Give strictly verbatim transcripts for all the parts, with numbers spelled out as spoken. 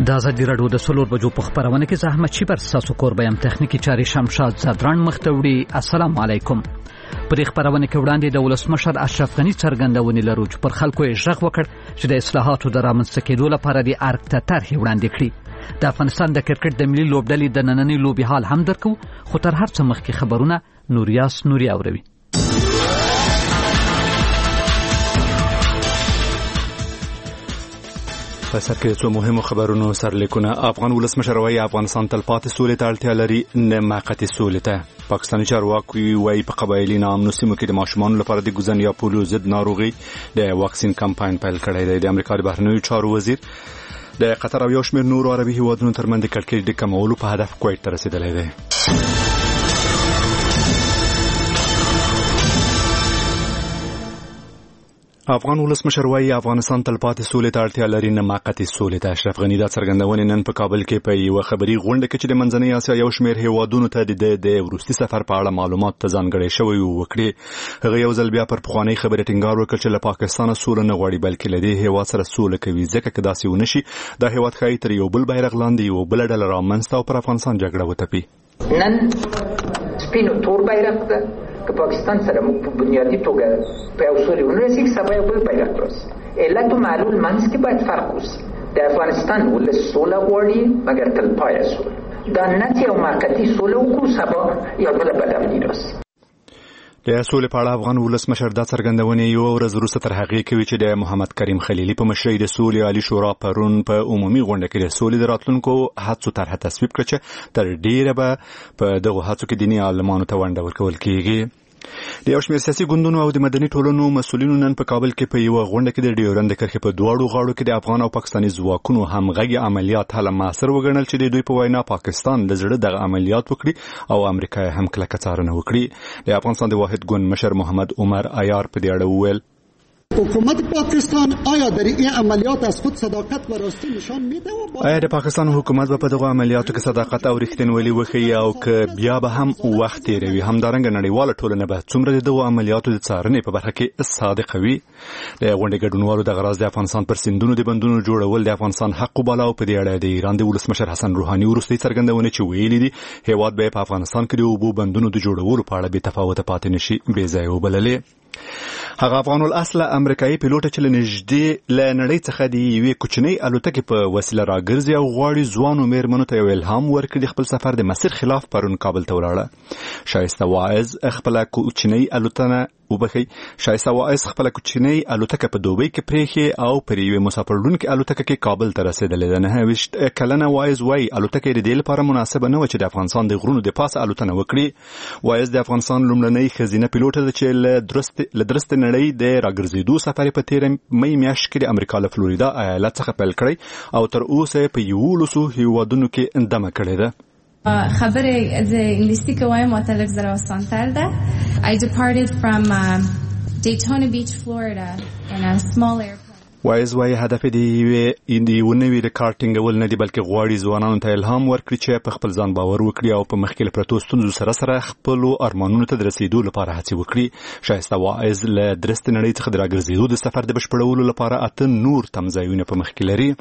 د ازادي راډیو د څلور بجو په خبرونه کې زحمت شي پر تاسو کوربایم تخنیکی چاري شمشاد زدران مختوړي. السلام علیکم. پر خبرونه کې وړاندې د ولسمشر اشرف غنی څرګندونې لرو چې پر خلکو یې ژغ وکړ چې د اصلاحاتو د رامنځته کېدو لپاره د ارګ ته طرحې وړاندې کړي. د افغانستان د کرکټ د ملي لوبډلې د نننۍ لوبې حال هم درکو، خو تر هر څه مخکې خبرونه نوریاس نوري اوروي. په سر کې څو مهمو خبرونو سرلیکونه. افغان ولسمشر وايي افغانستان تلپاتې سولې ته اړتیا لري، نه موقتي سولې ته. پاکستاني چارواکي وايي په قبایلي ناامنو سیمو کې د ماشومانو لپاره د ګوزن یا پولیو ضد ناروغي د واکسین کمپاین پیل کړی دی. د امریکا د بهرنیو چارو وزیر د قطر او یو شمېر نورو عربي هیوادونو ترمنځ د کړکېچ د کمولو په هدف کویت ته رسېدلی دی. افغان ولسمشر وايي افغانستان تلپاتې سولې ته اړتیا لري، نه موقتي سولې ته. اشرف غنی دا څرګندونې نن په کابل کې په یوه خبري غونډه کې چې د منځنۍ اسیا یو شمېر هیوادونو ته د د وروستي سفر په اړه معلومات ته ځانګړی شوی وکړي. هغه یو ځل بیا پر پخوانۍ خبرې ټینګار وکړ چې له پاکستانه سوله نه غواړي، بلکې له دې هیواد سره سوله کوي، ځکه که داسې ونه شي دا هیواد ښایي تر یو بل بیرغ لاندې یو بله ډله رامنځته او پر افغانستان جګړه وتپي. نن سپینو تور بیرغ ده که پاکستان سره موږ په بنیادی توګه په یو سولې ونرسېږي، سبا یو بل بیرغ راسي. علت و معلول منځ کې باید فرق وسي. د افغانستان ولس سوله غواړي، مګر تلپایه سوله. دا نه چې یو موقتي سوله وکړو سبا یو بله بدامني راسي. د سولې په اړه افغان ولسمشر دا څرګندونې یو ورځ وروسته تر هغې کوي چې د محمد کریم خلیلي په مشرۍ د سولې عالي شورا پرون په عمومي غونډه کې د سولې د راتلونکو هڅو طرحه تصویب کړه چې تر ډیره به په دغو هڅو کې دیني عالمانو ته ونډه ورکول کېږي. د یو شمېر سیاسي ګوندونو او د مدني ټولنو مسؤلینو نن په کابل کې په یوه غونډه کې د ډیورند کرښې په دواړو غاړو کې د افغان او پاکستاني ځواکونو همغږي عملیات حل ماسر وګڼل چې د دوی په وینا پاکستان د زړه دغه عملیات وکړي او امریکا هم کلکه څارنه وکړي. د افغانستان د واحد ګوند مشر محمد عمر عیار په دې اړه وویل حکومت پاکستان آیا در این عملیات از خود صداقت و راستی نشان میده؟ آیا د پاکستان حکومت په دغه عملیاتو کې صداقت او رښتینولي وښیي او که بیا به هم وخت تیروي؟ همدارنګه نړیواله ټولنه به څومره د دغو عملیاتو د څارنې په برخه کې صادقه وي؟ د غونډې ګډونوالو دغه راز د افغانستان پر سیندونو د بندونو جوړول د افغانستان حق وباله او په دې اړه د ایران د ولسمشر حسن روحاني وروستۍ څرګندونې چې ویلي دي هیواد به په افغانستان کې د اوبو بندونو د جوړولو په اړه بې تفاوته پاتې نشي بې ځایه وبللې. هغه افغان الاصله امریکایي پیلوټ چې له نږدې له نړۍ څخه د یوې کوچنۍ الوتکې په وسیله راګرځي او غواړي ځوانو مېرمنو ته یو الهام ورکړي د خپل سفر د مسیر خلاف پرون کابل ته ولاړه. شایسته واعظ خپله کوچنۍ الوتنه وبخي شایسته واعظ خپله کوچنۍ الوتکه په دوبۍ کې پرېښې او پر یوې مسافرلونکې الوتکه کې کابل ته رسېدلې ده. نهه ویشت کلنه واعظ وایي الوتکه یې د دې لپاره مناسبه نه وه چې د افغانستان د غرونو د پاسه الوتنه وکړي. واعظ د افغانستان لومړنۍ ښځینه پیلوټه ده چې له درستې نړۍ د راګرځېدو سفر په تېره مۍ میاشت کې د امریکا له فلوریدا ایالت څخه پیل کړی او تر اوسه په یولسو هیوادونو کې دمه کړې ده. خبر از انگلیسی که وایم مطلق زر آسان‌تر ده. I departed from uh, Daytona Beach, Florida in a small airplane. وایز وایي هدف د یوې نوي ریکارډ ټینګول نه دي، بلکې غواړي ځوانانو ته الهام ورکړي چې په خپل ځان باور وکړي او په مخکې له پرتو ستونزو سره سره خپلو ارمانونو ته د رسېدو لپاره هڅې وکړي. شایسته واعظ له درستې نړۍ څخه د راګرځېدو د سفر د بشپړولو لپاره اته نور تمځایونه په مخ کې لري.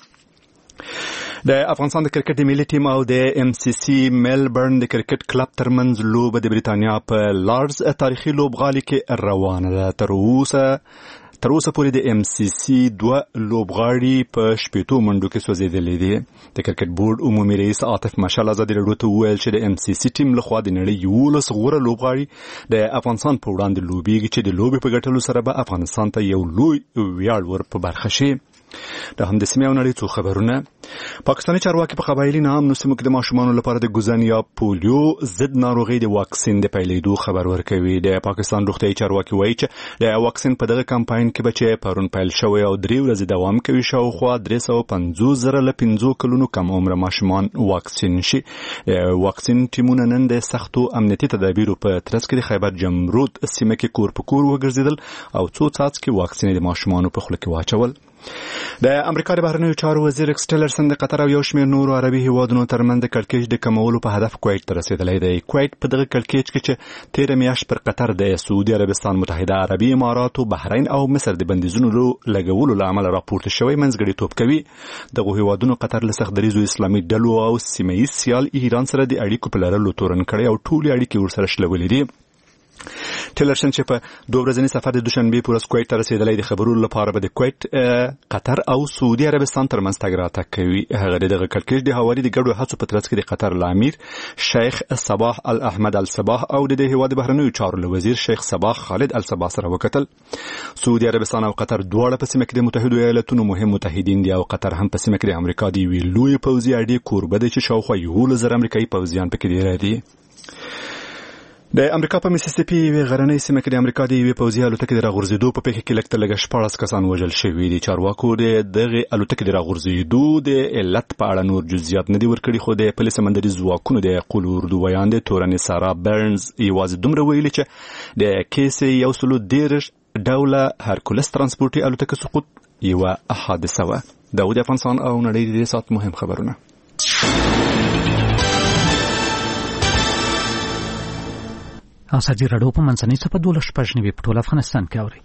د افغانستان د کرکټ د ملي ټیم او د ام سی سی میلبرن د کرکټ کلب ترمنځ لوبه د بریتانیا په لارډز تاریخي لوبغالي کې روانه ده. تر اوسه تر اوسه پورې د ام سی سی دوه لوبغاړي په شپېتو منډو کې سوځېدلي دي. د کرکټ بورډ عمومي رئیس عاطف مشال ازادي راډیو ته وویل چې د ام سی سی ټیم لخوا د نړۍ یولس غوره لوبغاړي د افغانستان په وړاندې لوبېږي چې د لوبې په ګټلو سره به افغانستان ته یو لوی ویاړ ور په برخه شي. د هم د سیمې او نړۍ څو خبرونه. پاکستاني چارواکي په قبایلي ناامنو سیمو کې د ماشومانو لپاره د ګوزن یا پولیو ضد ناروغۍ د واکسین د پیلېدو خبر ورکوي. د پاکستان روغتیايي چارواکي وایي چې د واکسین په دغه کمپاین کې به چې پرون پیل شوی او درې ورځې دوام کوي شاوخوا درې سوه پنځوس زره له پنځو کلونو کم عمره ماشومان واکسین شي. واکسین ټیمونه نن د سختو امنیتي تدابیرو په ترڅ کې د خیبر جمرود سیمه کې کور په کور وګرځېدل او څو څاڅکي واکسین د ماشومانو په خوله کې واچول. د امریکا د بهرنیو چارو وزیر ایکس ټیلرسن مرکزاً د قطر او یو شمېر نورو عربي هیوادونو ترمنځ د کړکېچ د کمولو په هدف کویت ته رسېدلی دی. کویت په دغه کړکېچ کې چې تېره میاشت پر قطر د سعودي عربستان، متحده عربي اماراتو، بحرین او مصر د بندیزونو لګولو له امله راپورته شوی منځګړیتوب کوي. دغو هیوادونو قطر له سخت دریځو اسلامي ډلو او سیمه ییز سیال ایران سره د اړیکو په لرلو تورن کړی او ټولې اړیکې ورسره شلولې دي. ټیلرسن چې په دوه ورځني سفر د دوشنبې په ورځ کویت ته رسېدلی د خبرو لپاره به د کویت، قطر او سعودي عربستان ترمنځ تګ راتګ کوي. هغه د دغه کړکېچ د هواري د ګډو هڅو په ترڅ کې د قطر له امیر شیخ صباح الاحمد الصباح او د دې هیواد بهرنیو چارو له وزیر شیخ صباح خالد الصباح سره وکتل. سعودي عربستان او قطر دواړه په سیمه کې د متحدو ایالاتونو مهم متحدین دي او قطر هم په سیمه کې د امریکا د یوې لویې پوځي اډې کوربه دی چې شاوخوا یولس زره امریکایي پوځیان پکې ډېر دي. د امریکا په میسیسیپي یوې غرنۍ سیمه کې د امریکا د یوې پوځي الوتکې د راغورځېدو په پیښه کې لږ تر لږه شپاړس کسان وژل شوي دي. چارواکو د دغې الوتکې د راغورځېدو د علت په اړه نور جزئیات نه دي ورکړي، خو د پلي سمندري ځواکونو د قول اردو ویاندې تورنې سارا برنز یوازې دومره ویلي چې د کیسې یو سلو دېرش ډوله هرکولس ترانسپورټي الوتکې سقوط یوه حادثه وه. دا د افغانستان او نړۍ د دې ساعت مهم خبرونه. ازادي راډیو په منځنۍ صفحه دولس شپږ نوي په ټول افغانستان کې اوري.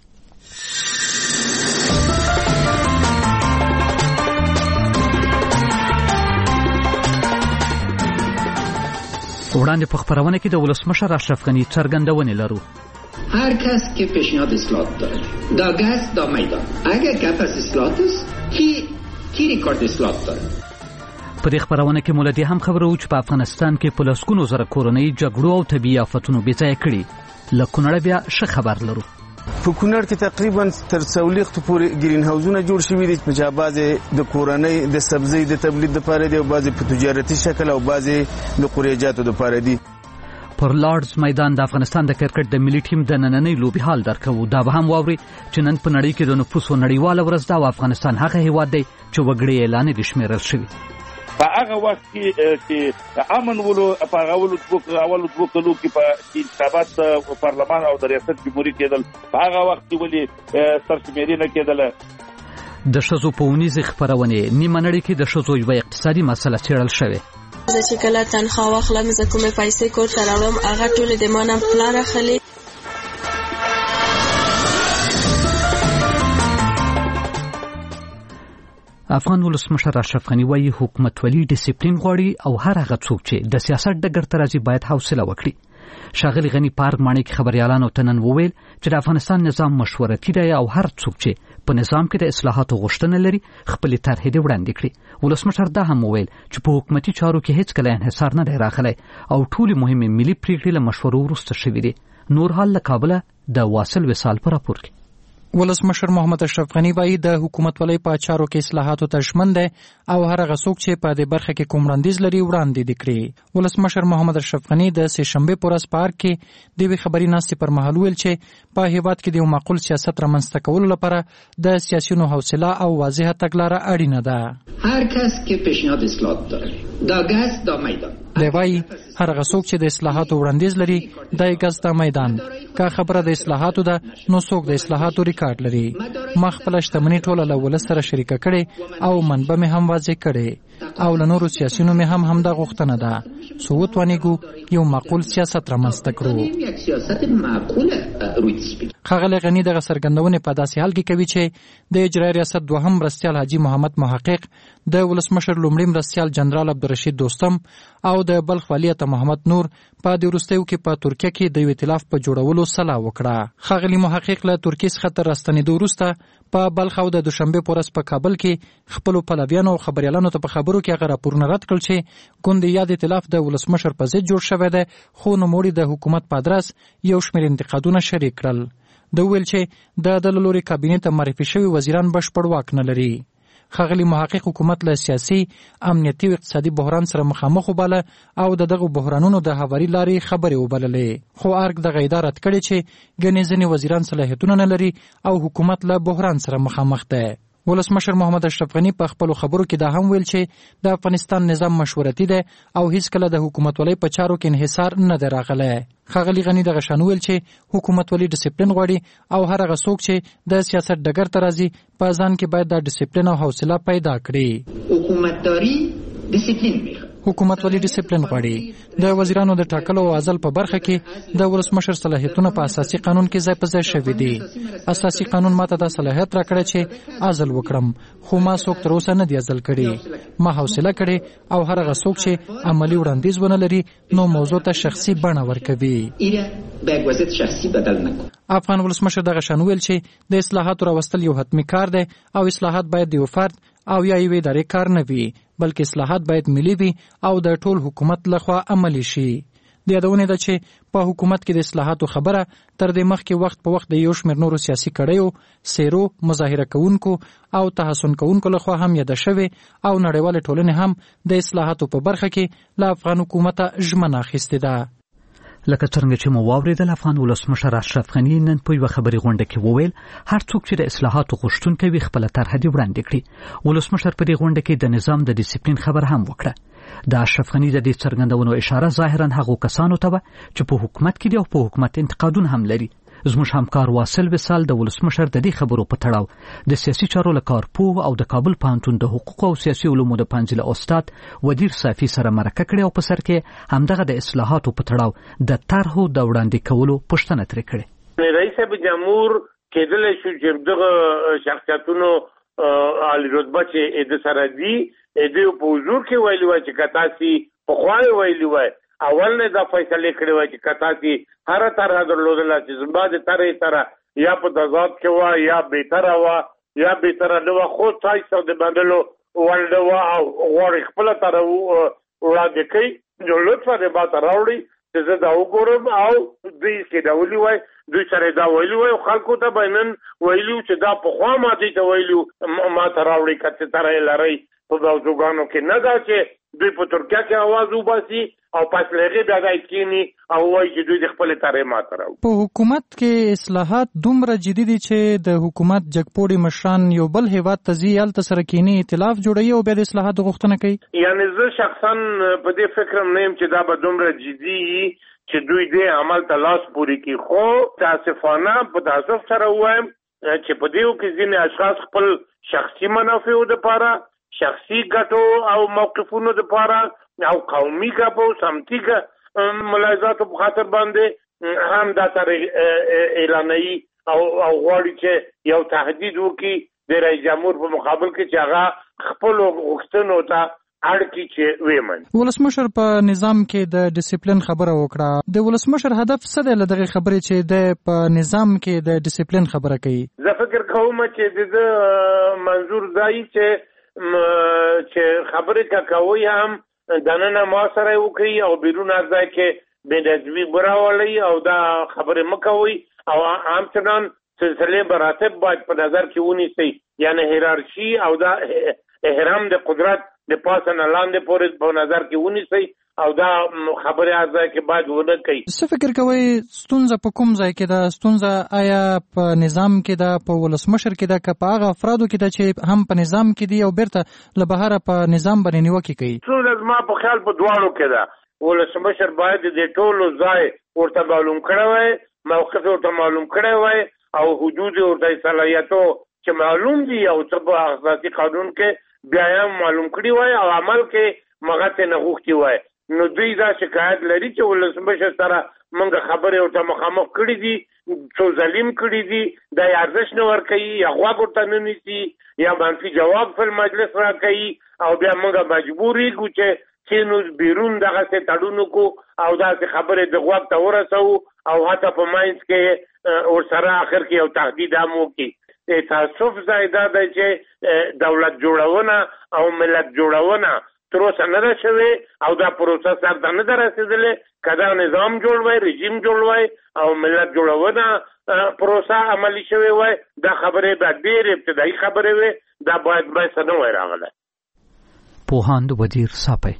وړاندې په خبرونه کې د ولسمشر اشرف غنی څرګندونې لرو. هر کس که پیشنهاد اصلاحات داره، دا گست دا میدان، اگر گپ از اصلاحات است کی کی ریکارد اصلاحات داره. په دې خبرونه کې مولدي هم خبرو چې په افغانستان کې په لسګونو زره کورنۍ جګړو او طبیعي آفتونو بې ځایه کړي. له کونړه بیا ښه خبر لرو. په کونړ کې تقریبا تر څلوېښتو پورې ګرین هاوزونه جوړ شوي دي چې بعضې د کورنۍ د سبزۍ د تولید لپاره دي او بعضې په تجارتي شکل او بعضې د قوریجاتو لپاره دي. پر لارډز میدان د افغانستان د کرکټ د ملي ټیم د نننۍ لوبې حال درکوو. دا به هم واوري چې نن په نړۍ کې د نفوسو نړیواله ورځ ده او افغانستان هغه هیواد دی چې وګړي یې لا نه دي شمېرل شوي. په هغه وخت کې چې امن ولو په هغه اولو دوه کلو کې په انتخابات پارلمان او د ریاست جمهوریت کېدل، په هغه وخت کې ولې سرشمېري نه کېدله. د ښځو په اونیزې خپرونې نیمه نړۍ کې د ښځو یوه اقتصادي مسله څېړل شوې. زه چې کله تنخوا واخلم، زه کومې پیسې کور ته راوړم، هغه ټولې د ما نه پلار اخلي. افغان ولسمشر اشرف غنی وايي حکومتولي ډیسپلین غواړي او هر هغه څوک چې د سیاست ډګر ته راځي باید حوصله وکړي. ښاغلي غنی پارک ماڼۍ کې خبريالانو ته نن وویل چې د افغانستان نظام مشورتي دی او هر څوک چې په نظام کې د اصلاحاتو غوښتنه لري خپل طرحې دې وړاندې کړي. ولسمشر دا هم وویل چې په حکومتي چارو کې هیڅ کله انحصار نه دی راغلی او ټولې مهمې ملي پریکړې له مشورو وروسته شوې دي. نور حال له کابله د واصل وصال په راپور کې. ولسمشر محمد اشرف غنی وايي د حکومتولۍ په چارو کې اصلاحاتو ته ژمن دی او هر هغه څوک چې په دې برخه کې کوم وړاندیز لري وړاندې دي کړي. ولسمشر محمد اشرف غنی د سه شنبې په ورځ پارک کې د یوې خبري ناستې پر مهال ویل چې په هیواد کې د یو معقول سیاست رامنځته کولو لپاره د سیاسيونو حوصله او واضحه تګلاره اړینه ده. هر کس که پیشنهاد اصلاحات داره، دا گست دا میدان. دی وايي هر هغه څوک چې د اصلاحاتو وړاندیز لري د ګست د میدان. که خبره د اصلاحاتو ده نو څوک د اصلاحاتو ریکارډ لري. ما خپل شتمنۍ ټوله له ولس سره شریکه کړې او منبع مې هم واضح کړې او له نورو سیاسیونو مې هم همدا غوښتنه ده څو وتوانېږو یو معقول سیاست رامنځته کړو. ښاغلی غني دغه څرګندونې په داسې حال کې کوي چې د اجرایي ریاست دوهم مرستیال حاجي محمد محقق، د ولسمشر لومړي مرستیال جنرال عبدالرشید دوستم او د بلخ والي عطا محمد نور په دې وروستیو کې په ترکیه کې د یو ائتلاف په جوړولو سلا وکړه. ښاغلي محقق له ترکیې څخه تر راستنېدو وروسته په بلخ او د دوشنبې په ورځ په کابل کې خپلو پلویانو او خبریالانو ته په خبرو کې هغه راپورونه رد کړل چې ګوند یاد ائتلاف د ولسمشر په ضد جوړ شوی دی، خو نوموړي د حکومت په ادرس یو شمېر انتقادونه شریک کړل. د ویل چې د د لوري کابینې ته معرفي شوي وزیران بشپړ واک نه لري. ښاغلي محقق حکومت له سیاسي، امنیتي او اقتصادي بحران سره مخامخ وباله او د دغه بحرانونو د هواري لارې خبرې وبللې، خو ارګ دغه اداره رد کړې چې ګڼې ځینې وزیران صلاحیتونه نه لري او حکومت له بحران سره مخامخ دی. ولسمشر محمد اشرف غني په خپلو خبرو کې دا هم ویل چې د افغانستان نظام مشورتي دی او هیڅ کله د حکومتولۍ په چارو کې انحصار نه دی راغلی. ښاغلي غني دغه شان ویل چې حکومتولي ډیسپلین غواړي او هر هغه څوک چې د سیاست ډګر ته راځي په ځان کې باید دا ډیسپلین او حوصله پیدا کړي. حکومتداری دیسپلین میخواد. حکومت ولې ډیسپلین غواړي؟ د وزیرانو د ټاکلو او عزل په برخه کې د ولسمشر صلاحیتونه په اساسي قانون کې ځای په ځای شوي دي. اساسي قانون ماته دا صلاحیت راکړی چې عزل وکړم، خو ما څوک تر اوسه نه دی عزل کړی. ما حوصله کړې او هر هغه څوک چې عملی وړاندیز ونه لري نو موضوع ته شخصي بڼه ورکوي. افغان ولسمشر دغه شان ویل چې د اصلاحاتو راوستل یو حتمي کار دی او اصلاحات باید د یو فرد او یا یوې ادارې کار نه وي، بلکې اصلاحات باید ملي وي او د ټول حکومت لخوا عملي شي. د یادونه ده چې په حکومت کې د اصلاحاتو خبره تر دې مخکې وخت په وخت د یو شمېر نورو سیاسي کړیو، سیرو، مظاهره کوونکو او تحسن کوونکو لخوا هم یاده شوې او نړیوالې ټولنې هم د اصلاحاتو په برخه کې له افغان حکومته ژمنه اخیستې ده. لکه څنګه چې مو واورېدل، افغان ولسمشر اشرف غني نن په یوه خبري غونډه کې وویل هر څوک چې د اصلاحاتو غوښتونکی وي خپله طرحه دې وړاندې کړي. ولسمشر په دې غونډه کې د نظام د ډیسپلین خبر هم وکړه. د اشرف غني د دې څرګندونو اشاره ظاهرا هغو کسانو ته وه چې په حکومت کې دي او په حکومت انتقادونه هم لري. زموږ همکار واصل وصال د ولسمشر د دې خبرو په تړاو د سیاسي چارو له کارپوه او د کابل پوهنتون د حقوقو او سیاسي علومو د پنځله استاد ودیر صافي سره مرکه کړې او په سر کې همدغه د اصلاحاتو په تړاو د طرحو د وړاندې کولو پوښتنه ترې کړې. رئیس جمهور کېدلی شو چې دغه شخصیتونو عالی رتبه چې د سره دي د په حضور کې ویلي وای چې کتاسي په خوای ویلي وای اول نه دا فیصله کړې وای چې کتاسي هر طرح درلودله چې زما د طرحې طرح یا په تضاد کې وه یا بهتره وه یا بهتره نه وه، خو تاسو د منلو وړ نه وه او غواړي خپله طرح وړاندې کوي. نو لطفا دې ما ته راوړي چې زه دا وګورم او دوی کې دا ویلي وای، دوی سره دا ویلي وای او خلکو ته به نن ویلي چې دا پخوا ما دې ته ویلي ما ته راوړي که څه طرح یې لرئ. په موضوعګانو کې نه ده چې دوی په ترکیه کې اواز وباسي او پس له هغې بیا ځای کښېني او وایي چې دوی د خپلې طرحې ماته راوړي. په حکومت کې اصلاحات دومره جدي دي چې د حکومت جګپوړي مشران یو بل هیواد ته ځي، هلته سره کښېني، ائتلاف جوړوي او بیا د اصلاحاتو غوښتنه کوي. یعنې زه شخصا په دې فکر نه یم چې دا به دومره جدي وي چې دوی دې عمل ته لاس پورې کړي. خو تاسفانه په تاسف سره ووایم چې په دې کې ځینې اشخاص خپل شخصي منافعو دپاره، شخصي ګټو او موقفونو دپاره او قومي ګټو سمتي ملاحظاتو په خاطر باندې هم دا طرح اعلانوي او غواړي چې یو تهدید وکړي د رئیس جمهور په مقابل کې چې هغه خپلو غوښتنو ته اړ کړي چې ویمن. ولسمشر په نظام کې د ډیسپلین خبره وکړه. د ولسمشر هدف څه دی له دغې خبرې چې د په نظام کې د ډیسپلین خبره کوي؟ زه فکر کوم چې د منظور دی چې چې خبرې که کوي هم دننه ما سره وکړي او بیرون از ځای کې بې نظمي براولئ او دا خبرې مه کوئ او همچنان سلسلې مراتب باید په نظر کې ونیسئ، یعنې هیرارشي او دا احرام د قدرت د پاسه نه لاندې پورې په نظر کې ونیسئ او دا خبرې از ځای کې باید ونه کوي. څه فکر کوئ ستونزه په کوم ځای کې ده؟ ستونزه آیا په نظام کې ده، په ولسمشر کې ده، که په هغه افرادو کې ده چې هم په نظام کې دي او بیرته له بهره په نظام باندې نیوکې کوي؟ ستونزه زما په خیال په دواړو کې ده. ولسمشر باید د ټولو ځای ورته معلوم کړی وای، موقف ورته معلوم کړی وای او حدود ورته صلاحیتو چې معلوم دي او څه په اساسي قانون کې بیا هم معلوم کړي وای او عمل کې مغته نه غوښتي وای. نو دوی دا شکایت لري چې ولسمشر سره موږ خبرې ورته مخامخ کړي دي، څو ظلم کړي دي، دا یې ارزښت نه ورکوي یا غوږ ورته نه نیسي یا منفي جواب فل مجلس راکوي او بیا موږ مجبور یو چې کینو بیرون دغسې تړون کو او داسې خبرې د غوږ ته ورسوو او حتی په منځ کې ورسره آخر کې یو تهدید هم وکړي. تاسف ځای دا دی چې دولت جوړونه او ملت جوړونه تر اوسه نه ده شوې او دا پروسه سر ته نه ده رسېدلې. که دا نظام جوړ وای، رژیم جوړ وای او ملت جوړونه پروسه عملي شوې وای، دا خبرې به ډېرې ابتدایي خبرې وې، دا باید بحث نه وای راغلی. پوهاند ودیر صافی.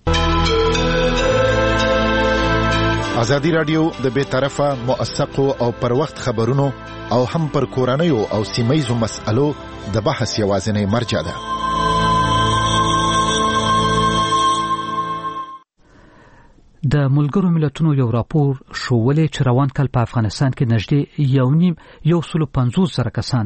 ازادي راډیو د بې طرفه موثقو او پر وخت خبرونو او هم پر کورنیو او سیمهیزو مسألو د بحث یوازینی مرجع ده. د ملګرو ملتونو یو راپور ښوولی چې روان کال په افغانستان کې نږدې یو نیم یو سلو پنځوس زره کسان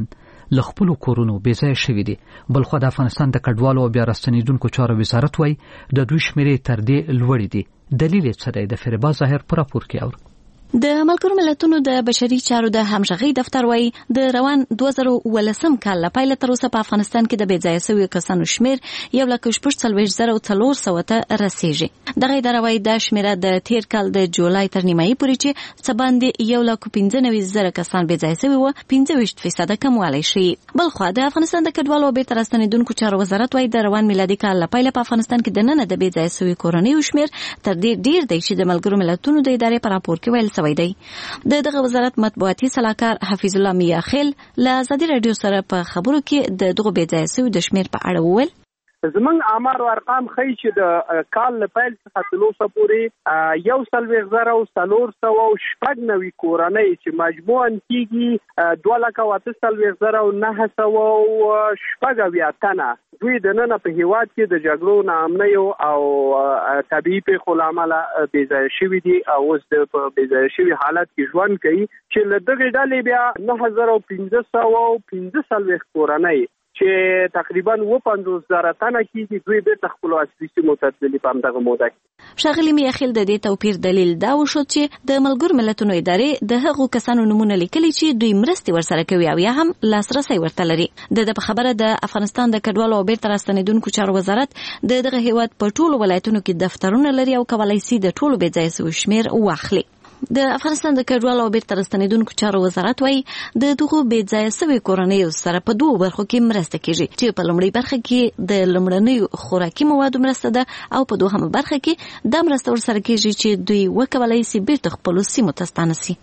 له خپلو کورونو بېځایه شوي دي. بلخوا د افغانستان د کډوالو او بیا راستنېدونکو چارو وزارت وایي د دوی شمېرې تر دې لوړې دي. دلیل یې څه دی؟ د فریبا ظاهر په راپور کې اورو. د ملګرو ملتونو د بشري چارو د همغږۍ دفتر وایي د روان دوه زره اوولسم کال له پیله تر اوسه په افغانستان کې د بېځایه شویو کسانو شمېر یو لک شپږ څلوېښت زره څلور سوه ته رسېږي. دغه اداره وایي دا شمېره د تېر کال د جولای تر نیمایي پورې چې څه باندې یو لک پنځه نوي زره کسان بېځایه شوي وو پنځه ویشت فیصده کموالی ښیي. بلخوا د افغانستان د کډوالو او بېرته راستنېدونکو چارو وزارت وایي د روان میلادي کال له پیله په افغانستان کې دننه د بېځایه شویو کورنیو شمېر تر دې ډېر دی چې د ملګرو ملتونو د ادارې په راپور کې ویل شوی دی. د دغه وزارت مطبوعاتي سلاکار حفیظ الله میاخیل له ازادي راډیو سره په خبرو کې د دغه بېځایه شویو د شمېر په اړه وویل. زمونږ آمار او ارقام ښیي چې د کال له پیل څخه تر اوسه پورې یو څلوېښت زره او څلور سوه او شپږ نوي کورنۍ چې مجموعاً کېږي دوه لکه او اته څلوېښت زره او نهه سوه او شپږ اویا تنه دوی دننه په هېواد کې د جګړو ناامنیو او طبیعي پیښو له امله بېځایه شوي دي او اوس د په بېځایه شوي حالت کې ژوند کوي چې له دغې ډلې بیا نهه زره او پنځه سوه او پنځه څلوېښت کورنۍ چې تقریبا اووه پنځوس زره تنه کېږي دوی بېرته خپلو اصلي سیمو ته تللي په همدغه موده کې. ښاغلي میاخیل د دې توپیر دلیل دا وښود چې د ملګرو ملتونو ادارې د هغو کسانو نومونه لیکلي چې دوی مرستې ورسره کوي او یا هم لاسرسی ورته لري. د ده په خبره د افغانستان د کډوالو او بېرته راستنېدونکو چارو وزارت د دغه هېواد په ټولو ولایتونو کې دفترونه لري او کولی سي د ټولو بېځایه شویو شمېر واخلي. د افغانستان د کډوالو او بېرته راستنېدونکو چارو وزارت وایي د دغو بېځایه شویو کورنیو سره په دوو برخو کې مرسته کېږي چې په لومړۍ برخه کې د لومړنیو خوراکي موادو مرسته ده او په دوهمه برخه کې دا مرسته ورسره کېږي چې دوی وکولی سي بېرته خپلو سیمو ته ستانه سي.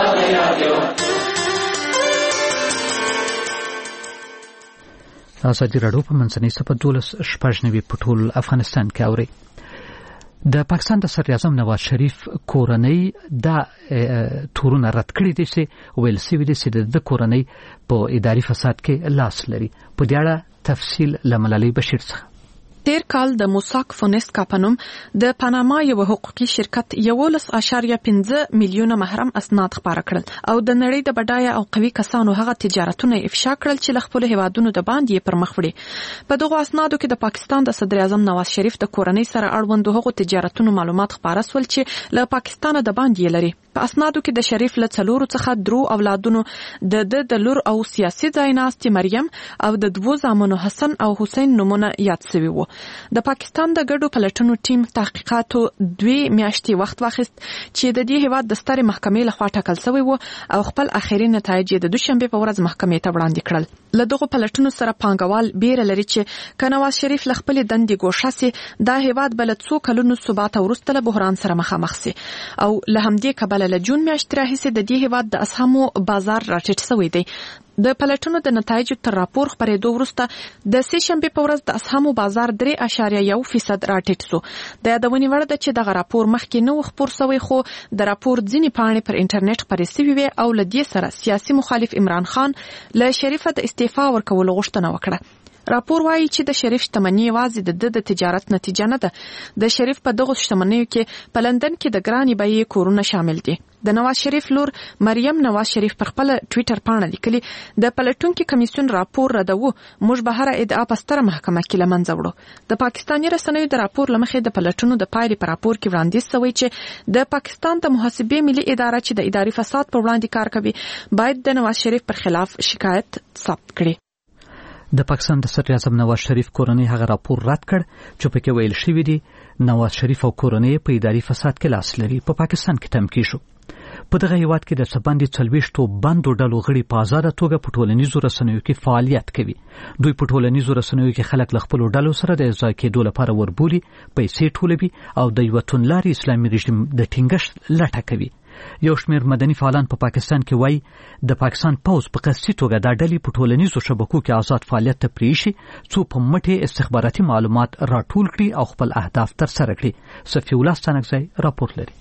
ازادي راډیو په منځنۍ صفحه دولس شپږ نوي په ټول افغانستان کې اوري. د پاکستان د صدر اعظم نواز شریف کورنۍ دا تورونه رد کړي دي چې ویل سوي دي چې د کورنۍ په اداري فساد کې لاس لري. په دې اړه تفصیل له ملالۍ بشیر څخه. تیر کال د موساک فونسکا په نوم د پاناما یو حقوقي شرکت یولس اشاریه پنځه میلیونه محرم اسناد خپاره کړل او د نړۍ د بډایه او قوي کسانو هغه تجارتونه افشا کړل چې له خپلو هیوادونو د باندې پر مخ وړي. په دغو اسنادو کې د پاکستان د صدر اعظم نواز شریف د کورنۍ سره اړوند هغو تجارتونو معلومات خپاره سول چې له پاکستان د باندې لري. په اسنادو کې د شریف له څلورو څخه درو اولادونو د د د لور او سیاسي ځایناستې مریم او د دوو زامنو حسن او حسین نومونه یاد شوي وو. د پاکستان د ګډو پلټنو ټیم تحقیقاتو دوی میاشتې وخت واخیست چې د دې هیواد د سترې محکمې لخوا ټاکل شوی وو او خپل اخري نتایج د دوشنبه په ورځ محکمې ته وړاندې کړل. له دغو پلټنو سره پانګوال بیره لري چې که نواز شریف له خپلې دندې ګوښه سي دا هیواد به له څو کلونو ثبات وروسته له بحران سره مخامخ سي او له همدې کبله له جون میاشتې راهیسې د دې هیواد د اسهامو بازار راټیټ شوی دی. د پلټنو د نتایجو تر راپور خپرېدو وروسته د سې شنبې په ورځ د اسهامو بازار درې اشاریه یو فیصد راټیټ سو. د یادونې وړ ده چې دغه راپور مخکې نه و خپور شوی خو د راپور ځینې پاڼې پر انټرنیټ خپرې شوې وې او له دې سره سیاسي مخالف عمران خان له شریفه د استعفا ورکولو غوښتنه وکړه. راپور وایي چې د شریف شتمنۍ یوازې د د تجارت نتیجه نه ده. د شریف په دغو شتمنیو کې په لندن کې د ګرانې بیې کورونه شامل دي. د نواز شریف لور مریم نواز شریف پر خپل ټویټر پاڼه لیکلي د پلټونکي کمیسیون راپور ردوو موږ به هره ادعا په ستره محکمه کې له منځه وړو. د پاکستاني رسنیو د راپور له مخې د پلټنو د پایلې په راپور کې وړاندیز شوی چې د پاکستان د محاسبې ملي اداره چې د اداري فساد په وړاندې کار کوي باید د نواز شریف پر خلاف شکایت ثبت کړي. د پاکستان د صدر اعظم نواز شریف کورنۍ هغه راپور رد کړ چې پکې ویل شوی دی نواز شریف او کورنۍ په اداري فساد کې لاس لري. په پاکستان کې تم کیشو په دغه هیواد کې د سباندې څلوېښتو بندو ډلو غړي په آزاده توګه په ټولنیزو رسنیو کې فعالیت کوي. دوی په ټولنیزو رسنیو کې خلک له خپلو ډلو سره د یوځای کېدو لپاره وربولي، پیسې ټولوي او د یوه توندلاري اسلامي رژیم د ټینګښت لټه کوي. یو شمېر مدني فعالان په پاکستان کې وایي د پاکستان پوځ په قصدي توګه دا ډلې په ټولنیزو شبکو کې آزاد فعالیت ته پرېښي څو په مټې استخباراتي معلومات راټول کړي او خپل اهداف ترسره کړي. صفي الله ستانکزی راپور لري.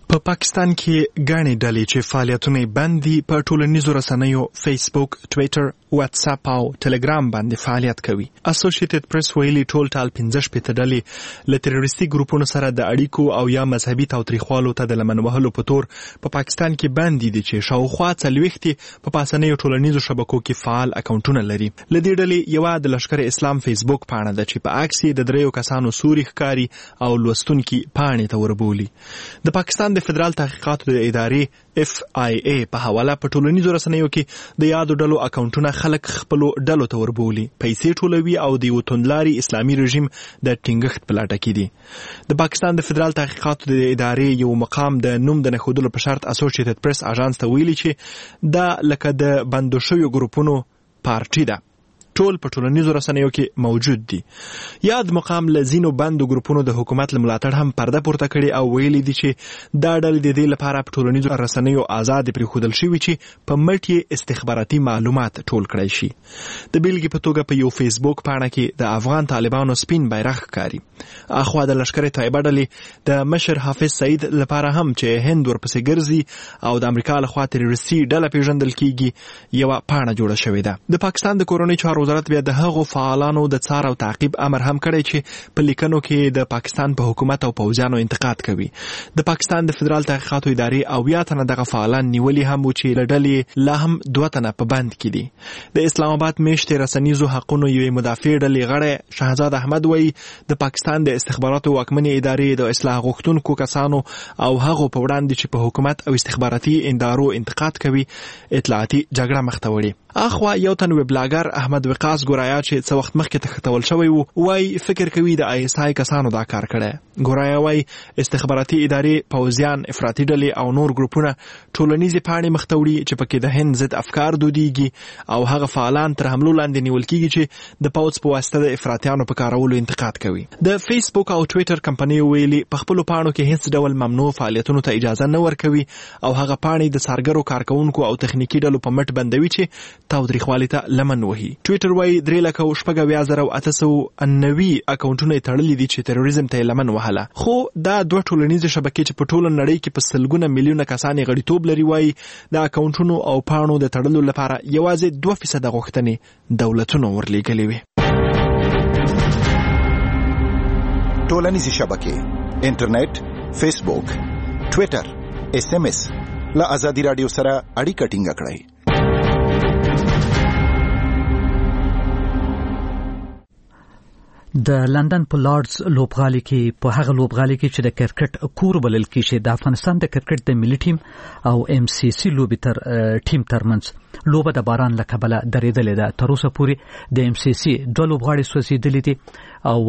په پاکستان کې غاڼې ډلې چې فعالیتونه بند دي په ټولنیزو رسنیو فیسبوک، ټویټر، واتس اپ او ټلګرام باندې فعالیت کوي. اسوسییټډ پریس ویلي ټول ټال پنځه شپږ ډلې له تروریستي ګروپونو سره د اړیکو او یا مذهبي تاوتریخوالو ته د لمن وهلو په تور په پاکستان کې بند دي چې شاوخوا څلوېښت په پاسنیو ټولنیزو شبکو کې فعال اکاونټونه لري. له دې ډلې یوه د لشکر اسلام فیسبوک پاڼه ده چې په عکس د دریو کسانو سوري ښکاري او لوستونکي پاڼې ته وربولي. د پاکستان د فدرال تحقیقاتو د ادارې اف آی ای په حواله په ټولنیزو رسنیو کې د یادو ډلو اکاونټونه خلک خپلو ډلو ته وربولي، پیسې ټولوي او د یو توندلاري اسلامي رژیم د ټینګښت په لټه کې دي. د پاکستان د فدرال تحقیقاتو د ادارې یو مقام د نوم د نښودلو په شرط اسوسییټډ پریس اژانس ته ویلي چې دا لکه د بندو شویو ګروپونو پارټي ده، ټول په ټولنیزو رسنیو کې موجود دي. یاد مقام له ځینو بندو ګروپونو د حکومت له ملاتړ هم پرده پورته کړي او ویلي دي چې دا ډلې د دې لپاره په ټولنیزو رسنیو آزاد پرېښودل شوي چې په مټ یې استخباراتي معلومات ټول کړی شي. د بیلګې په توګه په یو فیسبوک پاڼه کې د افغان طالبانو سپین بیرغ ښکاري. اخوا د لشکر طیبه ډلې د مشر حافظ سعید لپاره هم چې هند ورپسې ګرځي او د امریکا لخوا تروریستي ډله پیژندل کیږي یوه پاڼه جوړه شوې ده. د پاکستان د کورنۍ چارو وزارت بیا د هغو فعالانو د څار او تعقیب امر هم کړی چې په لیکنو کې د پاکستان په حکومت او پوځیانو انتقاد کوي. د پاکستان د فدرال تحقیقاتو ادارې اویا تنه دغه فعالان نیولي هم و چې له ډلې لا هم دوه تنه په بند کې دي. د اسلام آباد میشتې رسنیزو حقونو یوې مدافع ډلې غړی شهزاد احمد وایي د پاکستان د استخباراتو واکمنې ادارې د اصلاح غوښتونکو کسانو او هغو په وړاندې چې په حکومت او استخباراتي ادارو انتقاد کوي اطلاعاتي جګړه مخ ته وړي. اخوا یو تن ویبلاګر احمد وقاص ګورایا چې څه وخت مخکې تختول شوی وو وای فکر کوي د آی اس آی کسانو دا کار کړی. ګورایا وای استخباراتي ادارې، پوځیان، افراطي ډلې او نور ګروپونه ټولنیزې پاڼې مخ ته وړي چې پکې د هند ضد افکار دودیږي او هغه فعالان تر حملو لاندې نیول کیږي چې د پوځ په واسطه د افراطیانو په کارولو انتقاد کوي. د فیسبوک او ټویټر کمپنۍ ویلي په خپلو پاڼو کې هیڅ ډول ممنوع فعالیتونو ته اجازه نه ورکوي او هغه پاڼې د څارګرو کارکونکو او تخنیکي ډلو په مټ بندوي چې تاوتریخوالي ته لمن وهي. ټویټر وایي درې لکه او شپږ اویا زره او اته سوه نوي اکاونټونه یې تړلي دي چې تروریزم ته یې لمن وهله. خو دا دوه ټولنیزې شبکې چې په ټوله نړۍ کې په سلګونه میلیونه کسان یې غړیتوب لري وایي د اکاونټونو او پاڼو د تړلو لپاره یوازې دوه فیصده غوښتنې دولتونو ورلیږلې وي. ټولنیزې شبکې انټرنیټ، فیسبوک، ټویټر، اس ام اس له ازادي رادیو سره اړیکه ټینګه کړئ. د لندن په لارډز لوبغالي کې په هغه لوبغالي کې چې د کرکټ کور بلل کېږي د افغانستان د کرکټ د ملي ټیم او ام سی سی لوبې تر ټیم ترمنځ لوبه د باران له کبله درېدلې ده. تر اوسه پورې د ام سی سی دوه لوبغاړي سوځېدلي دي او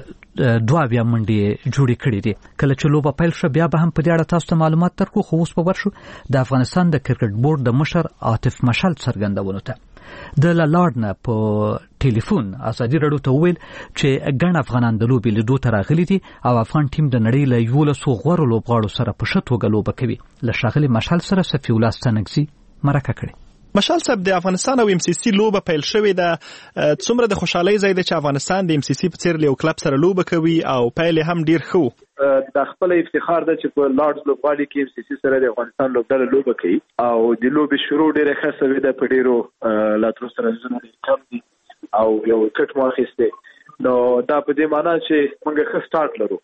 دوه بیا منډې جوړې کړې دي. کله چې لوبه پیل شوه بیا به هم په دې اړه تاسو ته معلومات درکړو. خو اوس به ورشو د افغانستان د کرکټ بورډ د مشر عاطف مشال څرګندونو ته. د لالاړ نه په ټلیفون ازادي رادیو ته وویل چې ګڼ افغانان د لوبې لیدو ته راغلي دي او افغان ټیم د نړۍ له یولسو غوره لوبغاړو سره په ښه توګه لوبه کوي. له ښاغلي مشال سره صفي الله ستانکزي مرکه کړې. مشال صاحب، د افغانستان او ام سی سی لوبه پیل شوې ده. څومره د خوشحالۍ ځای دی چې افغانستان د ام سی سی په څیر له یو کلب سره لوبه کوي او پیل هم ډیر ښه. د خپل افتخار ده چې په لارډز لوبغالي کې ام سی سی سره د افغانستان لوبډله لوبه کوي او د لوبې شروع ډیره ښه شوې ده. په ډیرو لاترو سره زونه کم دي او یو کټ مو اخیسته نو دا په دې معنی چې موږ ښه سٹارټ لرو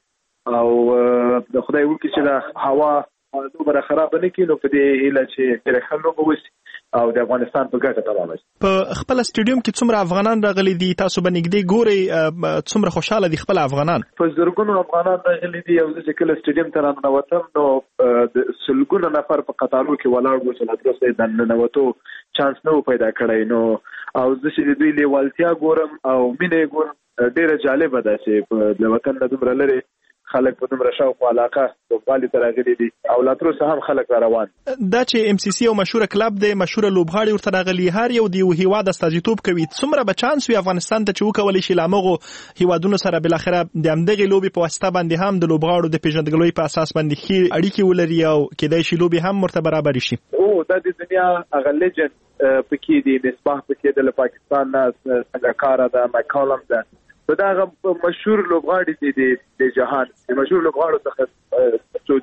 او د خدای وکړي چې د هوا دومره خراب نه کړي نو په دې هیله چې ډیره ښه لوبه وشي او د افغانستان په ګټه تمامه شي. په خپل سټیډیوم کې څومره افغانان راغلي دي؟ تاسو به نږدې ګورئ څومره خوشاله دي خپل افغانان؟ په زرګونو افغانان راغلي دي او چې کله سټیډیوم ته راننوتم نو د سلګونو نفر په قطارو کې ولاړ وو چې لا تر اوسه د ننوتو چانس نه پیدا کړی نو او زه چې دوی لیوالتیا ګورم او مینه ګورم ډیره جالبه ده چې د وطن نه دومره لري خلک په دومره شوق او علاقه لوبغالي ته راغلي دي او لا تر اوسه هم خلک را روان. دا چې ام سی سی یو مشهور کلب دی، مشهور لوبغاړي ورته راغلي، هر یو د یو هیواد استازیتوب کوي. څومره به چانس وي افغانستان ته چې وکولی شي له همغو هیوادونو سره بالاخره د همدغې لوبې په واسطه باندې هم د لوبغاړو د پیژندګلوۍ په اساس باندې ښې اړیکې ولري او کېدای شي لوبې هم ورته برابرې شي؟ او دا د دنیا هغه لیجند پکې دی، مصباح پکې د پاکستان نه څنګهکاره ده، مایکالم ده، په دغه مشهور لوبغاړي دي د جهان د مشهور لوبغاړو څخه څو دي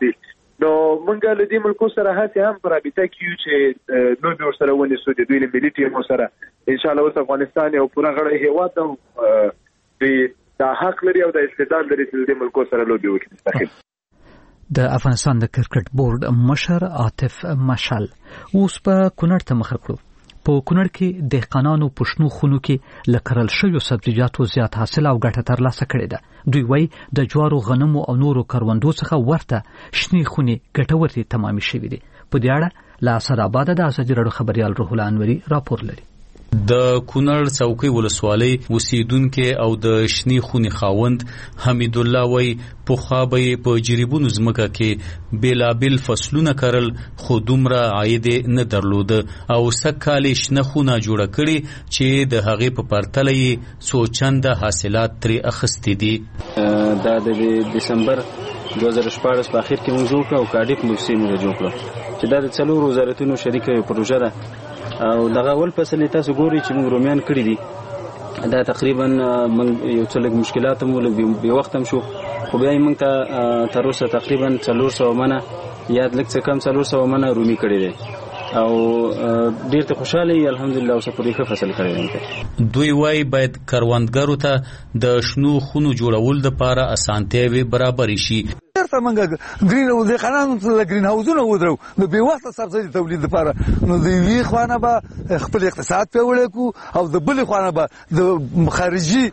نو موږ له دې ملکو سره هڅه هم پر رابطه کیو چې نو به سره ونیسو د دوی له ملي ټیم سره ان شاء الله اوس افغانستان یو پوره غړی هیواد دی د حق لري او د استعداد لري چې د ملکو سره لوبي وکړي مستقیم. د افغانستان د کرکټ بورډ مشر عاطف مشال اوس په کونړ ته مخ کړو. په کونړ کې دهقانانو په شنو خونو کې لکرل شویو سبزیجاتو زیات حاصل او ګټه ترلاسه کړې ده. دوی وایي د جوارو، غنمو او نورو کروندو څخه ورته شنې خونې ګټورې تمامې شوې دي. په دې اړه له اسداباد د ازادي راډیو خبريال روح الله انوري راپور لري. د کونړ څوکۍ ولسوالۍ اوسیدونکو او د شنې خونې خاوند حمید الله وای پوخا به په جریبونو ځمکه کې بیلابل فصلونه کرل خو دومره عاید نه درلود او سکهاله شنه خونه جوړه کړي چې د هغې په پرتله یې څو چنده حاصلات ترې اخیستي دي. دا د دسمبر دوه زره شپاړس په اخر کې موږ جوړ کړو او کارډیف موسسې موږ جوړ کړو چې دا د څلورو وزارتونو شریکه پروژه ده او دغه ول فصل تاسو ګوري چې موږ رومیان کړی دي. دا تقریبا من یو څه لږ مشکلات مو لږ به وخت هم شو خو بیا موږ ته تر اوسه تقریبا څلور سوه منه یا لږ څه کم څلور سوه منه رومي کړی دی او ډیر ته خوشاله یم الحمدلله اوس پرې ښه فصل کړی دی. دوی وای باید کروندګرو ته د شنو خونو جوړول لپاره اسانتیاوي برابر شي. ترته منګه گرین او د خانانو ته گرین هاوزونه ودرو نو به وخت سبزی تولید لپاره نو د وی خوانه به خپل اقتصاد پیوړی کو او د بل خوانه به د خارجي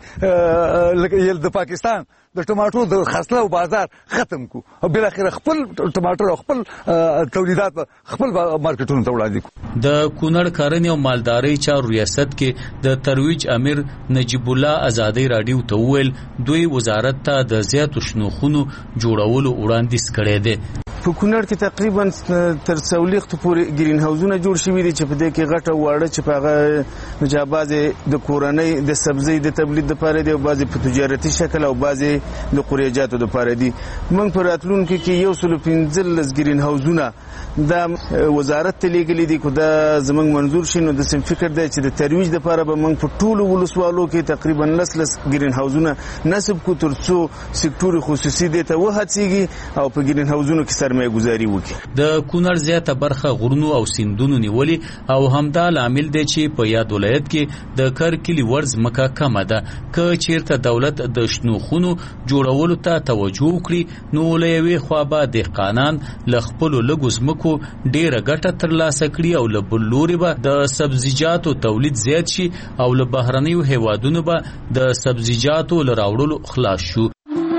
یل د پاکستان د ټماټو د خرڅلاو بازار ختم کو او بل اخر خپل ټماټر او خپل تولیدات خپل مارکیټونو ته وړاندې کو. د کونړ کرنې او مالدارۍ چارو ریاست کې د ترویج امیر نجیب الله ازادي رادیو ته ویل دوی وزارت ته د زیاتو شنو خونو جوړولو وړاندیز کړی دی. په کونړ کې تقریبا تر څوليخت پورې ګرین هاوزونه جوړ شوي دي چې په دې کې غټه واړه چې په هغه نجابازه د کورنۍ د سبزی د تولید لپاره دی او بعضی په تجارتي شکل او بعضی د قریجاتو لپاره دي. موږ په راتلونکو کې یو سل پنځلس ګرین هاوزونه د وزارت ته لیږلي دي. کو دا زموږ منظور شي نو د سم فکر دی چې د ترویج لپاره به موږ په ټولو ولسوالو کې تقریبا لس ګرین هاوزونه نصب کو ترڅو سکتور خصوصي دي ته وهڅيږي او په ګرین هاوزونو کې سرمایه گذاري وکړي. د کونړ زیاته برخه غرونو او سیندونو نیولي او همدا لامل دی چې په یاد ولایت کې د کرکلی ورز مکه کم ده. که چیرته دولت د شنو خونو جوړولو ته توجه وکړي نو لوی خو به دهقانان ل خپل لګو ځمکو ډیره ګټه ترلاسه کړي او له بل لوري به د سبزیجاتو تولید زیات شي او له بهرنیو هیوادونو به د سبزیجاتو ل راوړلو خلاص شو.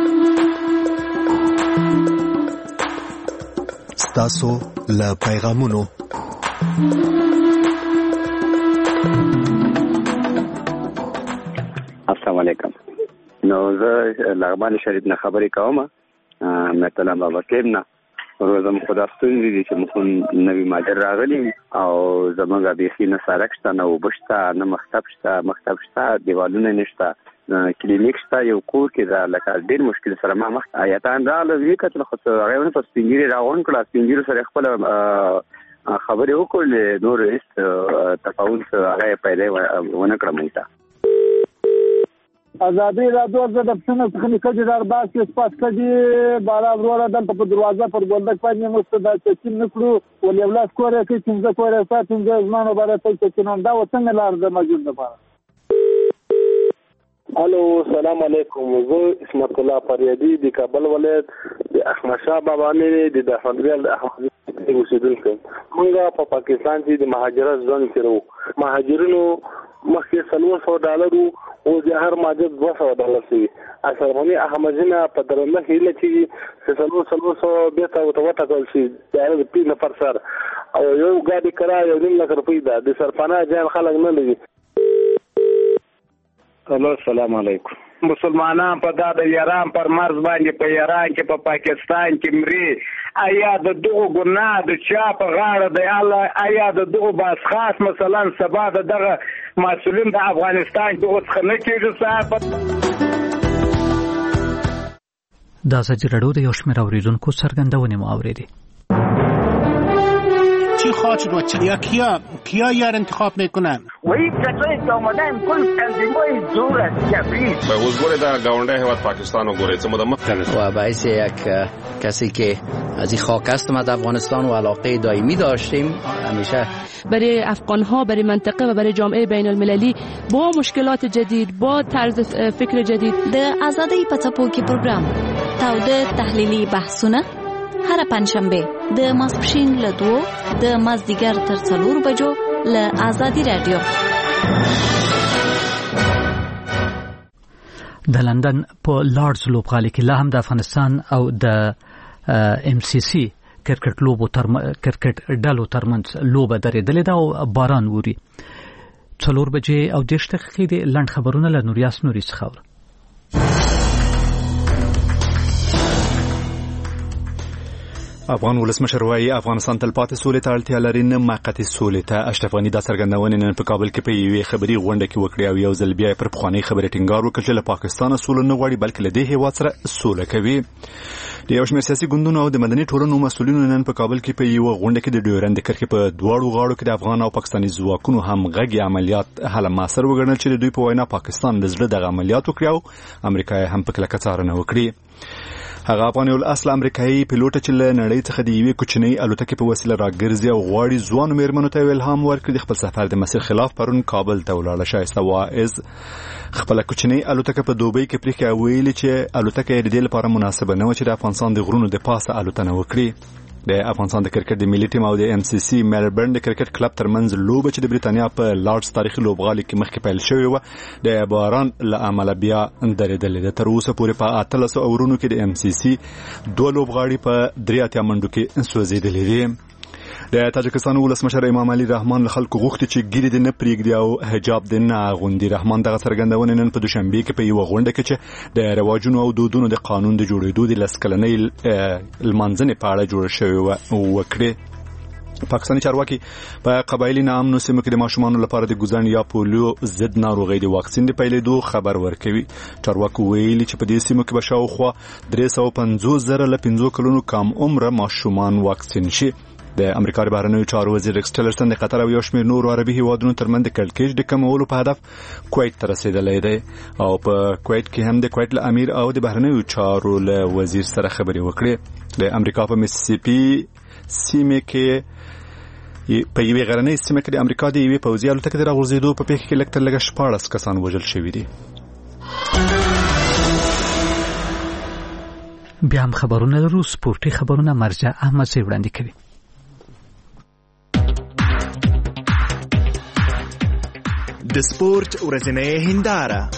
تاسو له پیغامونو السلام علیکم. نو زه لغمان شریف نه خبرې کوم. مثلا بابا کېمنا روزم خدا ستونزې دي چې موږ نوی ماډل راغلی او زمونږ بیخي نه سړک شته نه اوبه شته نه مکتب شته مکتب شته دیوالونه نشته کلینیک شته یو کور کې دا لکه ډېر مشکل سره ما مخ آیتان راغله وی کتل خو هغه ونه په سپینګیري راغون کړه سپینګیرو سره خپل خبرې وکړلې نور هیڅ تفاوض هغه پیدا ونه کړه مونږ ته. ازادي راډیو د پښتنو څخه کډي دار باس کې سپاس کډي بالا وروره دلته په دروازه پر ګوندک باندې مست د چین نکړو ولې ولاس کوره کې څنګه کوره ساتم د زمانو باندې ته چې نن دا وڅنګ لار د موجود نه پاره. الو السلام علیکم. زه اسمت الله فریدی د کابل ولایت د احمد شاه بابا مې د حضرت احمد اوسیدونکو. موږ په پاکستان کې د مهاجرت ژوند کړو. مهاجرینو مخکې څلور سوه ډالرو او د هر ماجر دوه سوه ډالر شي. اشرفني احمدجنه په درنه هیله چې څلور څلور سوه بیرته ورته وټاکل شي د هغه د پیر نفر سر او یو ګاډي کرایه یو نیم لک روپۍ ده. د سرپناه جان خلک نه لري. الو السلام علیکم. مسلمانان په دا د ایران پر مرز باندې په ایران کې په پاکستان کې مري آیا د دغه ګناه د چا په غاړه دی الله آیا د دغه باس خاص مثلا سبا دغه مسؤلین د افغانستان دغه څخه نه کېږي صاحب. دا ازادي راډیو د یو شمېر اورېدونکو څرګندونې مو اورېدې چې خواهد شد و چ... یا کیا کیا یار انتخاب میکنن و این کسایی که آمدن کل تنظیمای زور است جبری به حضور در گاونده هیواد پاکستان و گوره چه مدام و باعث یک کسی که از این خاک است ما در افغانستان و علاقه دائمی داشتیم همیشه برای افغان‌ها برای منطقه و برای جامعه بین المللی با مشکلات جدید با طرز فکر جدید د آزادۍ په څپو کې پروګرام تاوده تحلیلي بحثونه هر پنځشنبه د ماسپښین له دوو د مازدیګر تر څلور بجو له آزادي رادیو. د لندن په لارډز لوبغالي کې لا هم د افغانستان او د ام سی سی کرکټ لوبو تر کرکټ ډلو ترمنځ لوبه درېدلې ده او باران ووري. څلور بجې او دېرش دقیقې د لنډ خبرونه له نوریاس نوري څخه اورو. افغان ولسمشر وايي افغانستان تلپاتې سولې ته اړتیا لري نه موقتي سولې ته. اشرف غني دا څرګندونه نن په کابل کې په یوې خبري غونډه کې وکړه او یو ځل بیا پر پخوانی خبرې ټینګار وکړ چې له پاکستان سولې نه غواړي بلکې له دې هیواد سره سوله کوي. د یو شمېر سیاسي ګوندونو او د مدني ټولنو مسؤلینو نن په کابل کې په یو غونډه کې د ډیورند کرښې په دواړو غاړو کې د افغان او پاکستاني ځواکونو همغږي عملیات حل ماسر وګڼل چې د دوی په وینا پاکستان د زړه د عملیات وکړي او امریکا هم په کلکه څارنه وکړي. هغه افغان الاصل امریکایي پیلوټ چې له نړۍ څخه د یوې کوچنۍ الوتکې په وسیله راګرځي او غواړي ځوانو میرمنو ته الهام ورکړي د خپل سفر د مسیر خلاف پرون کابل ته ولاړه. شایسته واعظ خپل کوچنۍ الوتکه په دوبۍ کې پریښه ویلي چې الوتکه یې د دې لپاره مناسبه نه و چې د افغانستان د غرونو د پاسه الوتنه وکړي. د افغانستان د کرکټ د ملي ټیم او د ام سی سی ملبورن د کرکټ کلب ترمنځ لوبه چې د بریتانیا په لارډز تاریخي لوبغالي کې مخکې پیل شوې و د باران له امله بیا درېدلې ده. تر اوسه پورې په اتلسو اورونو کې د ام سی سی دوه لوبغاړي په درې اتیا منډو کې سوځېدلې دي. د تاجکستان ولسمشر امام علي رحمان له خلکو غوښتي چې ګیرې دې نه پرېږدي او حجاب دې نه اغوندي. رحمان دغه څرګندونه نن په دوشنبه کې په یوه غونډه کې چې د رواجونو او دودونو د قانون د جوړېدو د لس کلنۍ لمانځنې په اړه جوړه شوې وکړې. پاکستاني چارواکي په قبایلی ناامنو سیمو کې د ماشومانو لپاره د ګوزن یا پولیو ضد ناروغۍ د واکسین د پیلېدو خبر ورکوي. چارواکو ویلي چې په دې سیمو کې به شاوخوا درې سوه پنځوس زره له پنځو کلونو کم عمره ماشومان واکسین شي. د امریکا د بهرنیو چارو وزیر ریکس ټیلرسن د قطر او یو شمېر نورو عربي هیوادونو ترمنځ د کړکېچ د کمولو په هدف کویت ته رسېدلی دی او په کویت کې هم د کویت له امیر او د بهرنیو چارو له وزیر سره خبرې وکړې. د امریکا په میسیسیپي سیمه کې په یوې غرنۍ سیمه کې د امریکا د یوې پوځي الوتکې د راغورځېدو په پیښه کې لږ تر لږه شپاړس کسان وژل شوي دي. بیا هم خبرونه لرو. سپورتي خبرونه مرجع احمد سي وړاندې کوي. د سپورت ورځنۍ هنداره.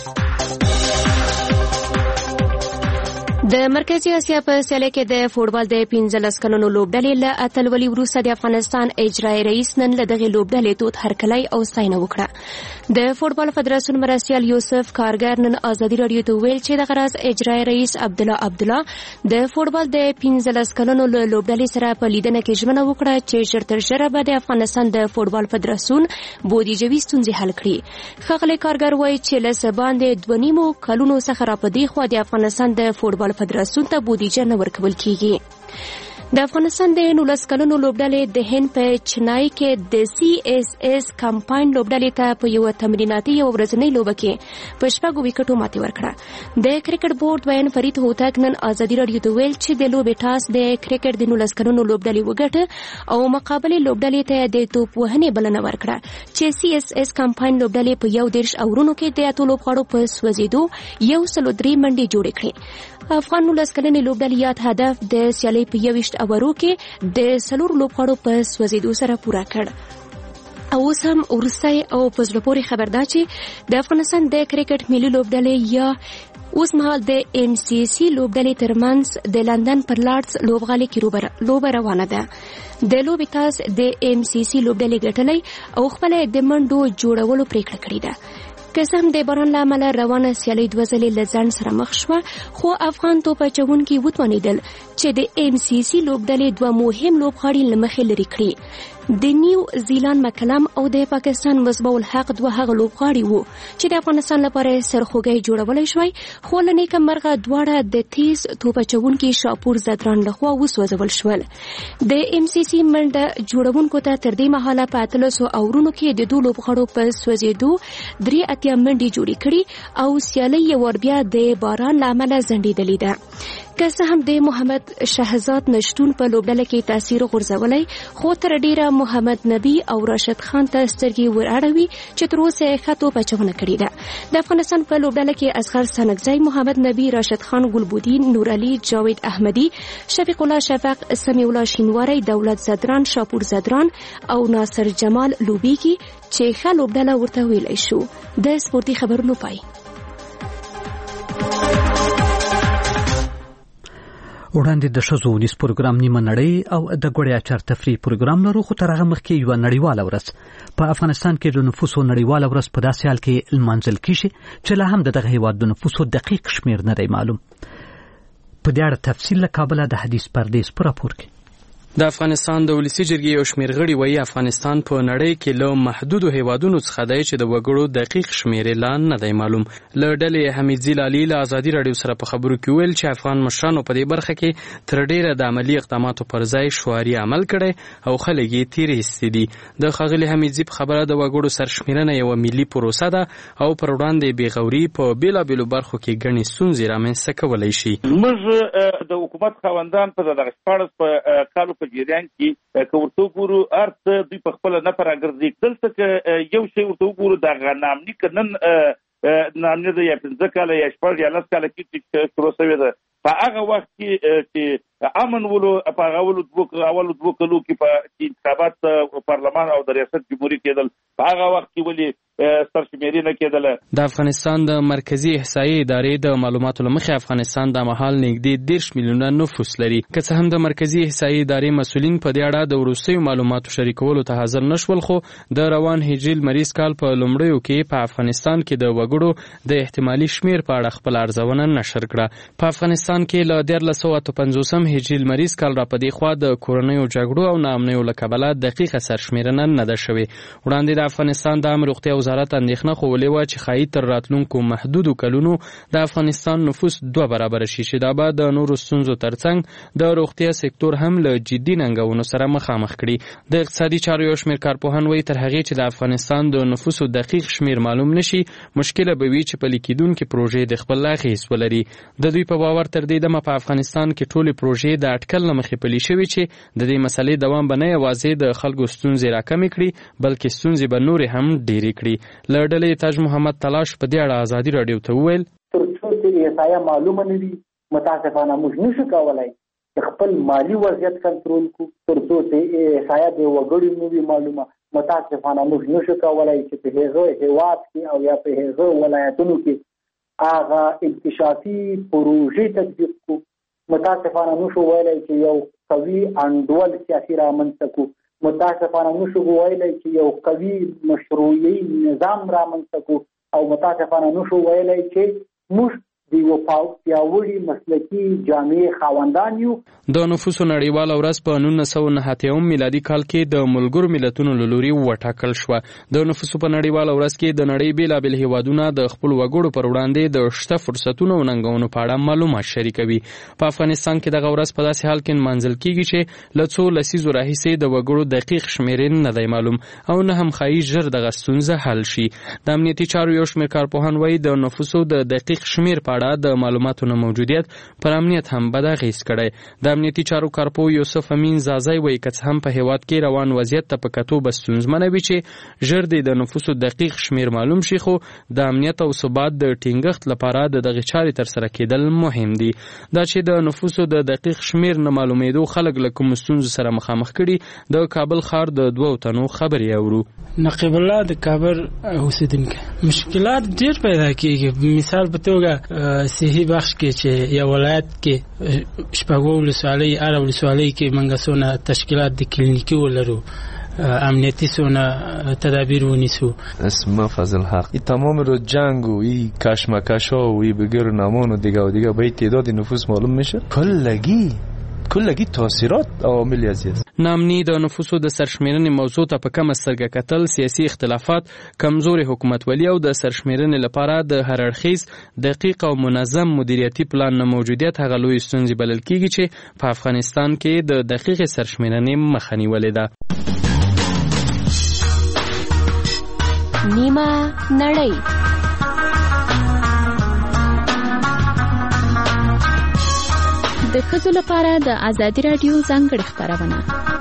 د مرکزی اسیا په سیالۍ کې د فوټبال د پنځلس کلونو لوبډلې له اتلولۍ وروسته د افغانستان اجرایي رئیس نن له دغې لوبډلې دود هرکلی او ستاینه وکړه. د فوټبال فدراسیون مرستیال یوسف کارګر نن ازادي راډیو ته ویل چې دغه راز اجرایي رئیس عبدالله عبدالله د فوټبال د پنځلس کلونو له لوبډلې سره په لیدنه کې ژمنه وکړه چې ژر تر ژره به د افغانستان د فوټبال فدراسیون بودیجوي ستونزې حل کړي. ښاغلی کارګر وایي چې له څه باندې دوه نیمو کلونو څخه را په دې خوا د افغانستان د فوټبال فدراسیون ته بودیجه نه ورکول کیږي. د افغانستان د نولس کلونو لوبډلې د هند په چنای کې د سی اس اس کمپاین لوبډلې ته په یو تمریناتي یو ورځنۍ لوبه کې په شپږو ویکټو ماتې ورکړه. د کرکټ بورډ وین فرید هوتک نن ازادي راډیو ته ویل چې د لوبې ټاس د کرکټ د نولس کلونو لوبډلې وګټه او مقابلې لوبډلې ته د توپ وهنې بلنه ورکړه چې سی اس اس کمپاین لوبډلې په یو دېرش اورونو کې د اتو لوبغاړو په سوځېدو یو سلو درې منډې جوړې کړې. افغان نولس کلنې لوبډلې یاد هدف د سیالۍ په یوویشت اورو کې د څلور لوبغاړو په سوځېدو سره پوره کړ. او اوس هم وروستی او په زړه پورې خبر دا چې د افغانستان د کرکټ ملي لوبډلې یا اوس مهال د ام سی سی لوبډلې ترمنځ د لندن پر لارډز لوبغالي کې لوبه روانه ده. د لوبې تاس د ام سی سی لوبډلې ګټلی او خپله د منډو جوړولو پریکړه کړې ده. که څه هم د باران له امله روانه سیالۍ دوه ځلې له ځنډ سره مخ شوه، خو افغان توپ اچوونکي وتوانېدل چې د ام سی سی لوبډلې دوه مهم لوبغاړي له مخې لرې کړي. د نیو زیلند مکلم او د پاکستان مصباح الحق دوه هغه لوبغاړي وو چې د افغانستان لپاره سرخوږی جوړولی شوی، خو له نیکه مرغه دواړه د تیز توپ اچوونکي شاپور زدران لخوا وسوځول شول. د ام سی سی منډه جوړونکو ته تر دې مهاله په اتلسو اورونو کې د دوه لوبغاړو په سوځېدو درې اتیا منډې جوړې کړي او سیالي یې ور بیا د باران له امله ځنډېدلې ده. که څه هم د محمد شهزاد نشتون په لوبډله کې تاثیر غورځولی، خو تر ډیره محمد نبی او راشد خان ته سترګې ور اړوي چې تر اوسه یې ښه توپ اچونه کړې ده. د افغانستان په لوبډله کې اصغر سنګزی، محمد نبی، راشد خان ګلبودین، نور علي، جاوید احمدي، شفیق الله شفق، سمیع الله شینواری، دولت زدران، شاپور زدران او ناصر جمال لوبیږي چې ښه لوبډله ورته ویلی شو. د سپورتي خبرونو پای. وړاندې د ښځو ونیز پروګرام نیمه نړۍ او د ګوړې اچار تفریح پروګرام لرو، خو تر هغه مخکې یوه نړیواله ورځ په افغانستان کې د نفوسو نړیواله ورځ په داسې حال کې لمانځل کیږي چې لا هم د دغه هیواد د نفوسو دقیق شمیر نه دی معلوم. په دې اړه تفصیل له کابله د حدیث پردیس په راپور کې. د افغانستان د ولسی جرګې یو شمېر غړي وایي افغانستان په نړۍ کې له محدودو هیوادونو څخه دی چې د وګړو دقیق شمیر اعلان نه دی معلوم. له ډلې حمیدزي لالي له ازادي راډیو سره په خبرو کې ویل چې افغان مشرانو په دې برخه کې تر ډیره د عملی اقداماتو پر ځای شعاري عمل کړی او خلک یې تیرې ایستې دي. د ښاغلي حمیدزي په خبره د وګړو سرشمیرنه یوه ملي پروسه ده او پر وړاندې بېغوري په بېلابېلو برخو کې ګڼې ستونزې رامنځته کولی شي. موږ د حکومت خاوندان په دغه شپاړس په کالو په جریان کې که ورته وګورو ارته دوی په خپله نه پراګرځي. دلته که یو شی ورته وګورو دغه نامني که نن نامني ده یا پنځه کاله یا شپږ یا لس کاله کې چې شروع شوې ده، په هغه وخت کې چې امن ولو په هغه اولو دوه اولو دوه کلو کې په انتخابات پارلمان او د ریاست جمهوریت کېدل، په هغه وخت کې ولې سرشمیري نه کېدله. د افغانستان د مرکزي احصایې ادارې د معلوماتو له مخې افغانستان د مهال نږدې دېرش میلیونه نفوس لري. که څه هم د مرکزي احصایې ادارې مسؤلین په دې اړه د وروستیو معلوماتو شریکولو ته حاضر نشول، خو د روان هجري لمریز کال په لومړیو کې په افغانستان کې د وګړو د احتمالي شمیر په اړه خپل ارزونه نشر کړه. په افغانستان کې له دیارلس سوه اته پنځوسم هجري لمریز کال را په دې خوا د کورنیو جګړو او ناامنیو له کبله دقیقه سرشمیرنه نه ده شوې. وړاندې د افغانستان د عامه روغتیا وزارت اندېښنه ښوولې وه چې ښایي تر راتلونکو محدودو کلونو د افغانستان نفوس دوه برابره شي، چې دا به د نورو ستونزو ترڅنګ د روغتیا سکتور هم له جدي ننګونو سره مخامخ کړي. د اقتصادي چارو یو شمېر کارپوهان وایي تر هغې چې د افغانستان د نفوسو دقیق شمیر معلوم نشي، مشکله به وي چې پلي کېدونکې پروژې د خپل اغېز ولري. د دوی په باور تر دې دمه په افغانستان کې ټولې پروژې د اټکل له مخې پلي شوي چې د دې مسلې دوام به نه یوازې د خلکو ستونزې راکمې کړي، بلکې ستونزې به نورې هم ډېرې کړي. له ډلې تاج محمد تلاش په دې اړه ازادي راډیو ته وویل تر څو چې احصایه معلومه نه وي متاسفانه موږ نشو کولی چې خپل مالي وضعیت کنټرول کړو. تر څو چې احصایه د وګړو نه وي معلومه متاسفانه موږ نشو کولی چې په هغه هېواد کې او یا په هغه ولایتونو کې هغه انکشافي پروژې تطبیق کړو. متاسفانه نشو ویلی چې یو قوي انډول سیاسي رامنځته کړو. متاسفانه نشو ویلی چې یو قوي مشروعي نظام رامنځته کړو او متاسفانه نشو ویلی چې موږ د یو پیاوړي مسلکي جامعې خاوندان یو. د نفوسو نړیواله ورځ په نولس سوه نهه اتیا میلادي کال کې د ملګرو ملتونو له لوري وټاکل شوه. د نفوسو په نړیواله ورځ کې د نړۍ بېلابېل هیوادونه د خپل وګړو پر وړاندې د شته فرصتونو او ننګونو په اړه معلومات شریکوي. په افغانستان کې دغه ورځ په داسې حال کې نمانځل کېږي چې له څو لسیزو راهیسې د وګړو دقیق شمېرې نه دی معلوم او نه هم ښایي ژر دغه ستونزه حل شي. د امنیتي چارو یو شمېر کارپوهان وایي د نفوسو د دقیق شمېر په د معلوماتو نه موجودیت پر امنیت هم بد اغېز کړی. د امنیتي چارو کارپو یوسف امین زازی وایي که څه هم په هېواد کې روان وضعیت ته په کتو به ستونزمنه وي چې ژر دې د نفوسو دقیق شمېر معلوم شي، خو د امنیت او ثبات د ټینګښت لپاره د دغې چارې ترسره کېدل مهم دي. دا چې د نفوسو د دقیق شمېر نه معلومېدو خلک له کومو ستونزو سره مخامخ کړي، د کابل ښار د دوو تنو خبرې اورو. نقیب الله د کابل اوسیدونکی مشکلات ډېر پیدا کېږي. مثال په توګه صحي بخش کې چې یو ولایت کې شپږ ولسوالۍ هره ولسوالۍ کې موږ څونه تشکیلات د کلینیکي ولرو، امنیتی سونه تدابیر ونیسو. اسم فضل حق تمام رو جنگ و ای کشمکش ها و ای بگر نامان و دیگه و دیگه باید تعداد نفوس معلوم میشه. کلگی کلگی تاثیرات عوامل ازیست. نامنی د نفوسو د سرشمیرنې موضوع ته په کمه سترګه کتل، سیاسي اختلافات، کمزوري حکومتولي او د سرشمیرنې لپاره د هر اړخیز دقیق او منظم مدیریتي پلان نه موجودیت هغه لوی ستونزې بلل کیږي چې په افغانستان کې د دقیق سرشمیرنې مخه نیولې ده. نیمه نړۍ د ښځو لپاره د ازادي راډیو ځانګړې خپرونه.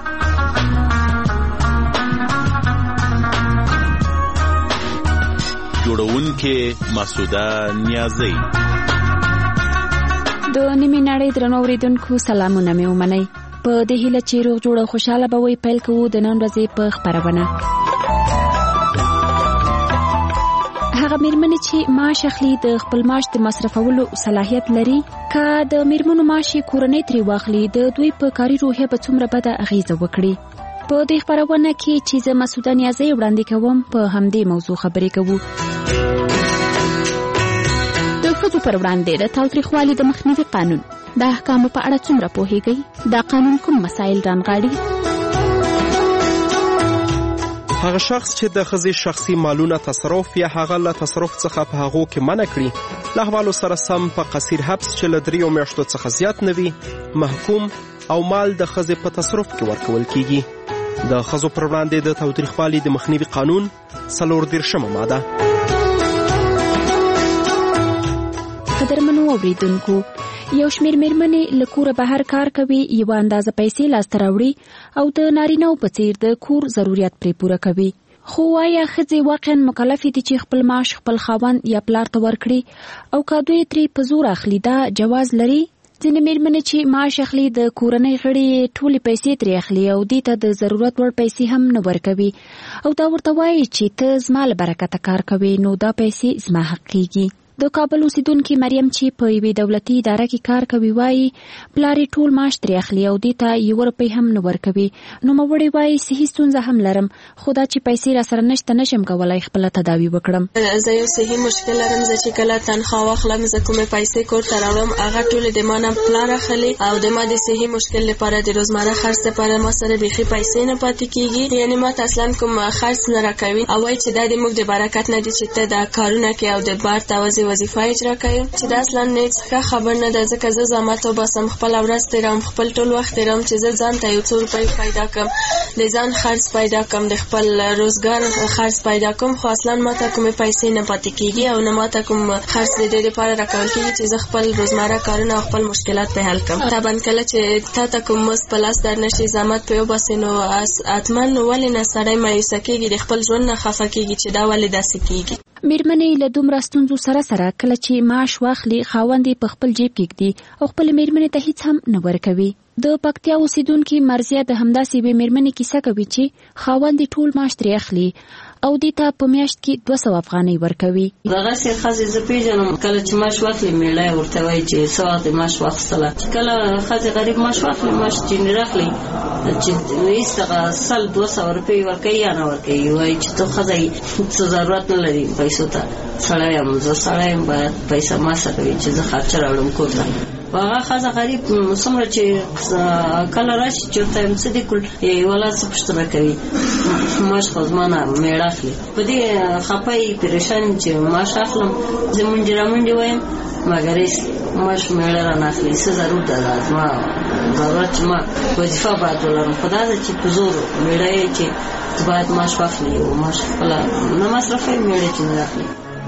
جوړونکې مسعوده نیازی. د نیمې نړۍ درنو اوریدونکو سلامونه مې ومنئ. په دې هیله چې روغ جوړ او خوشاله به وئ، پیل کوو د نن ورځې په خپرونه. هغه میرمنې چې معاش اخلي د خپل معاش د مصرفولو صلاحیت لري، که د میرمنو معاش کورنۍ ترې واخلي، د دوی په کاري روحیه به څومره بده اغیزه وکړي. په دې خپرونه کې چې زه مسعوده نیازی وړاندې کوم، په همدې موضوع خبرې کوو. د ښځو پر وړاندې د تاوتریخوالي د مخنیوي قانون د احکامو په اړه څومره پوهیږئ؟ دا قانون کوم مسایل رانغاړي؟ هغه شخص چې د ښځې شخصي مالونه تصرف یا هغه له تصرف څخه په هغو کې منع کړي، له احوالو سره سم په قصیر حبس چې له دریو میاشتو څخه زیات نه وي محکوم او مال د ښځې په تصرف کې ورکول کیږي. د ښځو پر وړاندې د تاوتریخوالي د مخنیوي قانون څلور دېرشمه ماده. قدرمنو اوریدونکو، یو شمېر میرمنې له کوره بهر کار کوي، یوه اندازه پیسې لاسته راوړي او د نارینه‌و په څیر د کور ضرورت پرې پوره کوي. خو آیا ښځې واقعا مکلفې دي چې خپل معاش خپل خاوند یا پلار ته ورکړي او که دوی ترې په زور اخلي دا جواز لري؟ ځینې میرمنې چې معاش اخلي د کورنۍ غړي ټولې پیسې ترې اخلي او دې ته د ضرورت وړ پیسې هم نه ورکوي او دا ورته وایي چې ته زما له برکته کار کوي نو دا پیسې زما حق کیږي. د کابل اوسیدونکي مریم چې په یوې دولتي اداره کې کار کوي وایي پلار یې ټول معاش ترې اخلي او دې ته یوه روپۍ هم نه ورکوي. نوموړې وایي صحي ستونزه هم لرم، خو دا چې پیسې راسره نشته نشم کولی خپله تداوي وکړم. زه یو صحي مشکل لرم، زه چې کله تنخوا واخلم زه کومې پیسې کور ته راوړم هغه ټولې د ما نه پلار اخلي او د ما د صحي مشکل لپاره د روزمره خرڅ لپاره ما سره بیخي پیسې نه پاتې کیږي. یعنې ما ته اصلا کوم خرڅ نه راکوي او وایي چې دا د موږ د برکت نه دي چې ته دا کارونه کوې او د بار توازي وظیفه اجرا کوي، چې دا اصلا هیڅ ښه خبر نه ده. ځکه زه زحمت وباسم، خپل ورځ تېروم، خپل ټول وخت تېروم چې زه ځان ته یو څو روپۍ پیدا کړم، د ځان خرڅ پیدا کړم، د خپل روزګار خرڅ پیدا کړم، خو اصلا ماته کومې پیسې نه پاتې کیږي او نه ماته کوم خرڅ د دې لپاره راکول کیږي چې زه خپل روزمره کارونه او خپل مشکلات په حل کړم. طبعا کله چې تا ته کوم مزد په لاس درنشي زحمت پرې وباسې نو حتما ولې نه سړی مایوسه کیږي، د خپل ژوند نه خفه کیږي چې دا ولې داسې کیږي. میرمنې له دومره ستونزو سره سره کله چې معاش واخلي خاوند یې په خپل جیب کې ږدي او خپلې میرمنې ته هیڅ هم نه ورکوي. د پکتیا اوسیدونکي مرضیه د همداسې یوې میرمنې کیسه کوي چې خاوند یې ټول معاش ترې اخلي او دې ته په میاشت کې دوه سوه افغانۍ ورکوي. دغسې ښځې زه پېژنم کله چې معاش واخلي میړه یې ورته وایي چې څه وخت دې معاش واخیستله. چې کله ښځې غریب معاش واخلي معاش ځینې راخلي چې هېڅ دغه سل دوه سوه روپۍ ورکوي یا نه ورکوي، وایي چې ته ښځه یې څه ضرورت نه لري پیسو ته، سړی یم زه سړی یم باید پیسه ما سره وي چې زه خرچه راوړم کور ته. هغه ښځه غریب څومره چې کله راشي چې ورته یم څه دې کړل یوه لاس پوښتنه کوي معاش خو زما نه میړه اخلي. په دې خفه یې پریشان چې معاش اخلم زه منډې را منډې وایم مګر هېڅ معاش میړه رانه اخلي. څه ضرور ده زما ضرورت چې ما وظیفه باید ولرم، خو دا ده چې په زور میړه یې چې ته باید معاش واخلي او معاش خپله نه مصرفوي میړه چې نه اخلي.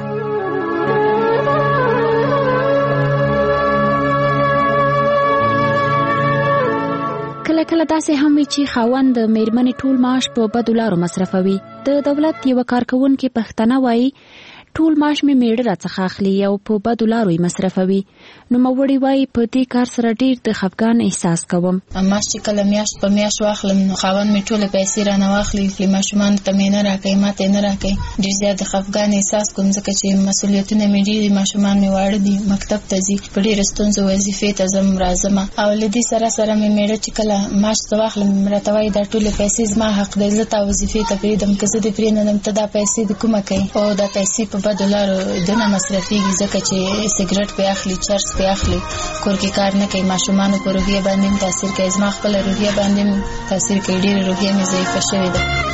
کله کله داسې هم وي چې خاوند د میرمنې ټول معاش په بدو لارو مصرفوي. د دولت یوه کارکوونکې پښتنه وایي ټول معاش مې میړه راڅخه اخلي او په بدو لارو یې مصرفوي. نوموړې وایي په دې کار سره ډېر د خفګان احساس کوم. معاش چې کله میاشت په میاشت واخلم نو خاوند مې ټولې پیسې رانه واخلي، خپلې ماشومانو ته مې نه راکوي، ما ته یې نه راکوي. ډېر زیات د خفګان احساس کوم ځکه چې مسؤلیتونه مې ډېر دي، ماشومان مې واړه دي، مکتب ته ځي، په ډېرو ستونزو وظیفې ته ځم راځم. او له دې سره سره مې میړه چې کله معاش ته واخلم راته وایي دا ټولې پیسې زما حق دی، زه تا وظیفې ته پرېږدم، که زه دې پرېنهدم ته دا پیسې د کومه کوي او دا پیسې په په بدو لارو دونه مصرفېږي ځکه چې سګرټ پې اخلي، چرس پې اخلي، کور کې کار نه کوي، ماشومانو په روحیه باندې هم تاثیر کوي، زما خپله روحیه باندې هم تاثیر کوي، ډېره روحیه مې ضعیفه شوې ده.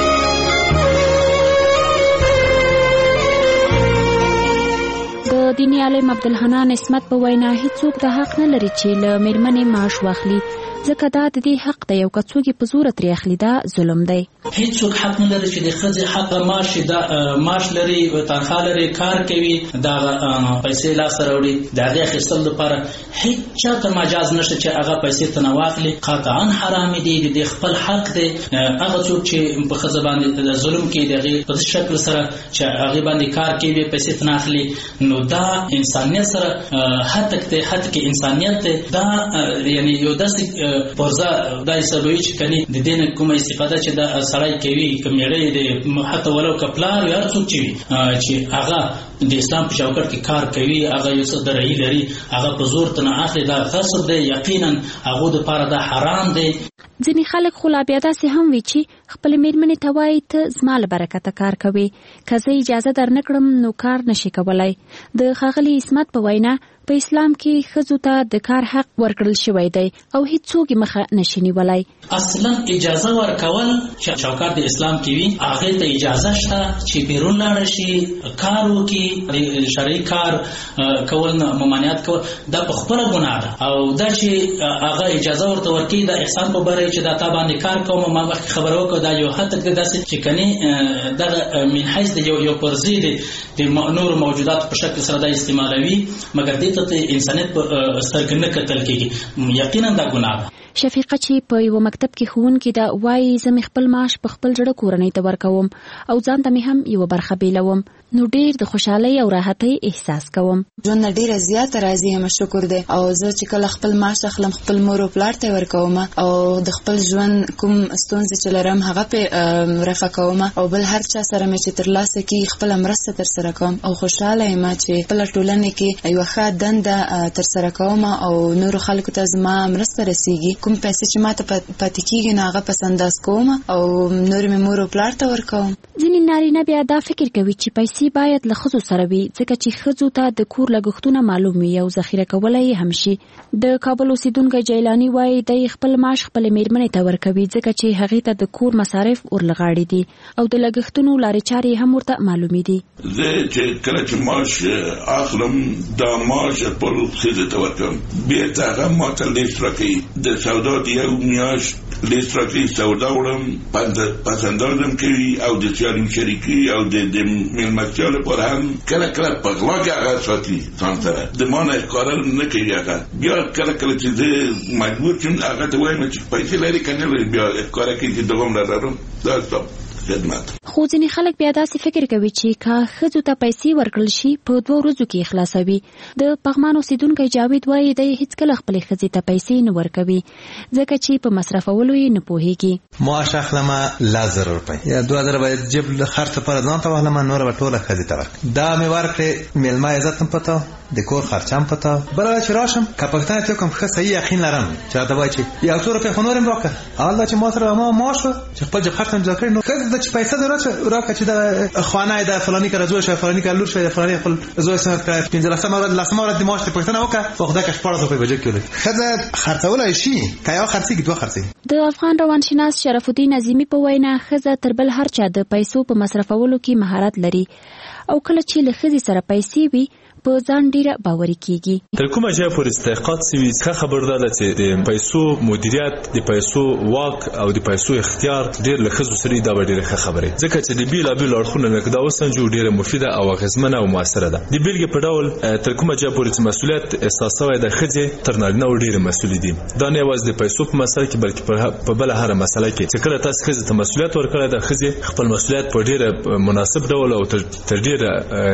د دیني عالم عبدالحنان اسمت په وینا هیڅوک د حق نه لري چې له میرمنې معاش واخلي، ځکه دا د دې حق دی، او که څوک یې په زوره ترې اخلي دا ظلم دی. هیڅوک حق نه لري چې د ښځې حق معاش دا معاش لري، تنخوا لري، کار کوي، دا پیسې لاسته راوړي، د هغې اخیستلو لپاره هیڅ چاته مجاز نشته چې هغه پیسې ترنه واخلي. قطعا حرام دي، د دې خپل حق دی. هغه څوک چې په ښځه باندې ظلم کوي د هغې په شکل سره چې هغې باندې کار کوي پیسې ترنه اخلي، نو دا انسانیت سره هتک دی، هتک انسانیت دی. دا یعنی یو داسې پرځه دا حسابوي چې کني د دې نه کومه استفاده چې دا سړی کوي، که میړی دی، حتی ولو که پلار وي، هر څوک چې وي چې هغه د اسلام په چوکاټ کې کار کوي، هغه یو څه درایي لري، هغه په زور ترنه اخلي، دا غصب دی، یقینا هغو دپاره دا حرام دی. ځینې خلک خو لا بیا داسې هم وي چې خپلې مېرمنې ته وایي ته زما له برکته کار کوي، که زه اجازه در نه کړم نو کار نشي کولی. د ښاغلي اسمت په وینا په اسلام کې ښځو ته د کار حق ورکړل شوی دی او هیڅوک یې مخه نشي نیولی. اصلا اجازه ورکول چې چوکاټ د اسلام کې وي، هغې ته اجازه شته چې بیرون لاړه شي، کار وکړي، شرعي کار کول نه ممانعت کول، دا په خپله ګناه ده. او دا چې هغه اجازه ورته ورکوي دا احسان په باره چې دا تا باندې کار کوم، ما مخکې خبره وکړه، دا یو حد دی داسې چې کني دغه من حیث د یو پرځې دی د نورو موجوداتو په شکل سره دا استعمالوي، مګر دې ته انسانیت په سترګې نه کتل کېږي. یقینا دا ګناه ده. شفیقه چې په یو مکتب کې ښوونکې ده وایي زه مې خپل معاش په خپل زړه کورنۍ ته ورکوم او ځان ته مې هم یوه برخه بیلوم، نو ډېر د خوشحالۍ او راحتۍ احساس کوم. ژوند نه ډېره زیاته راضي یم، شکر دی. او زه چې کله خپل معاش اخلم خپل مور او پلار ته ورکوم او د خپل ژوند کوم ستونزې چې لرم هغه پې رفع کوم، او بل هر چا سره مې چې ترلاسه کړي خپله مرسته ترسره کوم، او خوشحاله یم چې خپله ټولنې کې یوه ښه دنده ترسره کوم او نورو خلکو ته زما مرسته رسیږي. کوم پیسې چې ما ته پاتې کېږي نو هغه پس انداز کوم او نور مې مور او پلار ته ورکوم. ځینې نارینه بیا دا فکر کوي چې پیسې باید له ښځو سره وي، ځکه چې ښځو ته د کور لګښتونه معلوم وي او ذخیره کولی یې هم شي. د کابل اوسیدونکی جیلاني وایي دی خپل معاش خپلې مېرمنې ته ورکوي ځکه چې هغې ته د کور مصارف ورلغاړي دي او د لګښتونو لارې چارې هم ورته معلومې دي. زه چې کله چې معاش اخلم دا معاش خپل ښځې ته ورکوم، بېرته هغه ما ته لیست راکوي، د سودا د یو میاشت لیست راکوي، سودا وړم، پس اندازم کوي او د سیالي شریکي او د مېلمستیا لپاره هم کله کله په غلا کې هغه ساتي ځان سره، د ما نه ښکاره نه کوي. هغه بیا کله کله چې زه مجبور شم هغه ته وایم چې پیسې لري که نه لري، بیا ښکاره کوي چې دوام لرم. دا ستا خدمت. خو ځینې خلک بیا داسې فکر کوي چې که ښځو ته پیسې ورکړل شي په دوه ورځو کې خلاصوي. د پغمان اوسیدونکی جاوید وایي دی هیڅکله خپلې ښځې ته پیسې نه ورکوي ځکه چې په مصرفولو یې نه پوهېږي. معاش اخلمه لس زره روپۍ یا دوه زره باید جیب خرڅ لپاره ځان ته واخلمه، نوره به ټوله ښځې ته ورکړم. دا مې ورکړې میلمه عزت هم پته، د کور خرچه هم پته. بله چې راشم که پوښتنه ترې وکړم ښه صحیح یقین لرم چې راته وایي چې یو څو روپۍ خو نور هم راکړه، اول دا چې ما سره ما معاش وه چې خپل جیب خرڅ هم جدا کړی، نو ښځې ته چې پیسه ضرورت شوه راکړه چې دا خانه د فلاني کره زوی شوی، فلاني کره لور شوی، د فلاني خپل زوی سمت کړی، پنځلسمه ورځ لسمه ورځ د معاش ته پوښتنه وکړه په خدای که شپاړس روپۍ به جیب کې ولري. ښځه خرڅولی شي که یوه خرڅېږي دوه خرڅېږي. د افغان روانشناس شرف الدین عظیمي په وینا ښځه تر بل هر چا د پیسو په مصرفولو کې مهارت لري او کله چې له ښځې سره پیسې وي په ځان ډیره باوري کیږي. تر کومه ځایه پورې تحقیقات سوي ښه خبر ده چې د پیسو مدیریت، د پیسو واک او د پیسو اختیار ډیر له ښځو سره دا ډیره ښه خبره ځکه چې د بیلابیلو اړخونو نه دا وسنجو ډیره مفیده او اغیزمنه او موثره ده. د بیلګې په ډول تر کومه ځایه پورې چې مسؤلیت احساس شوی د ښځې تر نارینه ډیره مسؤل دي. دا نه یوازې د پیسو په مسله کې بلکې په بل هر مسله کې چې کله تاسو ښځې ته مسؤلیت ورکړی د ښځې خپل مسؤلیت په ډیره مناسب ډول او تر ډیره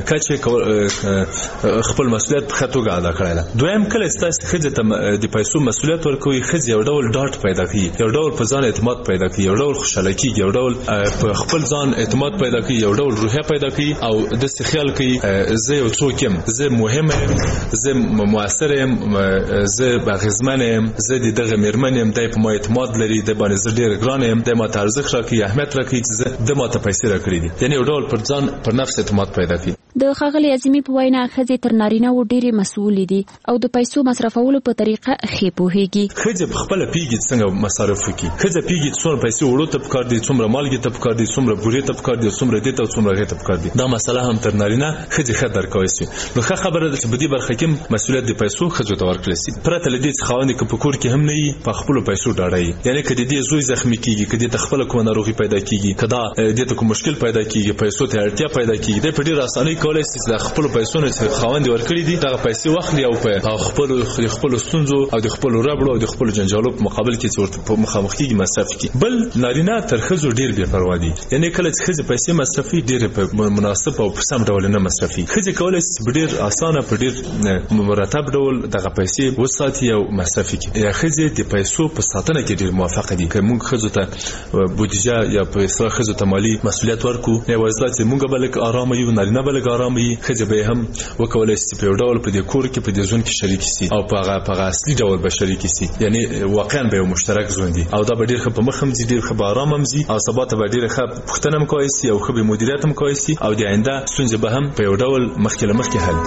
کچې خپل مسؤلیت په خطوګه ادا کړی ده. دویم کله چې تاسو ښځې ته د پیسو مسؤلیت ورکوي ښځې یو ډول ډاډ پیدا کوي، یو ډول په ځان اعتماد پیدا کوي، یو ډول خوشحاله کېږي، یو ډول په خپل ځان اعتماد پیدا کوي، یو ډول روحیه پیدا کوي او داسې خیال کوي زه یو څوک یم، زه مهم یم، زه مؤثر یم، زه اغېزمن یم، زه د دغه مېرمن یم، دی په ما اعتماد لري، دی باندې زه ډېر ګران یم، دی ماته ارزښت راکوي، اهمیت راکوي چې زه ده ماته پیسې راکړي دي. یعنې یو ډول پر ځان پر نفس اعتماد پیدا کوي. د ښاغلي اعظمي په وینا ښځې تر نارینه‌وو ډېرې مسؤلې دي او د پیسو مصرفولو په طریقه ښې پوهېږي. ښځې په خپله پوهېږي څنګه مصرف وکړي. ښځه پوهېږي څومره پیسې وړو ته پکار دي، څومره مالګې ته پکار دي، څومره بورې ته پکار دي، څومره دې ته او څومره هغې ته پکار دي. دا مسله هم تر نارینه ښځې ښه درک کولی شي. نو ښه خبره ده چې په دې برخه کې مسؤلیت د پیسو ښځو ته ورکړل شي. پرته له دې چې خاوند که په کور کې هم نه وي، په خپلو پیسو ډاډه وي. یعنې که د دې زوی زخمي کېږي، که دې ته خپله کومه ناروغي پیدا کېږي، که دا دې ته کوم مشکل پیدا کېږي، پیسو ته اړتیا پیدا کېږي، دی په ډېره اسانۍ کولی شي چې د خپلو پیسو نه چې خاوند یې ورکړي دي دغه پیسې واخلي او په خپلو د خپلو ستونزو او د خپلو ربړو او د خپلو جنجالو په مقابل کې چې ورته مخامخ کېږي مصرف کړي. بل نارینه تر ښځو ډېر بې پروا دي. یعنې کله چې ښځې پیسې مصرفي ډېرې په مناسب او په سم ډول نه مصرفي. ښځې کولی شي په ډېر اسانه په ډېر مرتب ډول دغه پیسې وساتي او مصرف کړي. یا ښځې د پیسو په ساتنه کې ډېر موافقه دي. که موږ ښځو ته بودیجه یا په اصطلاح ښځو ته مالي مسؤلیت ورکړو، یوازې دا چې موږ به لږ ارامه یو، نارینه به لږ ارامه وي، ښځې به یې هم وکولی شي په یو ډول په دې کور کې په دې ژوند کې شریکې شي او په هغه په هغه اصلي ډول به شریکې شي. یعنې واقعا به یو مشترک ژوند وي او دا به ډېر ښه په مخ هم ځي، ډېر ښه به ارام هم ځي او سبا ته به ډېره ښه پوښتنه هم کولی شي او ښه به مدیریت هم کولی شي او د آینده ستونزې به هم په یو ډول مخکې له مخکې حل.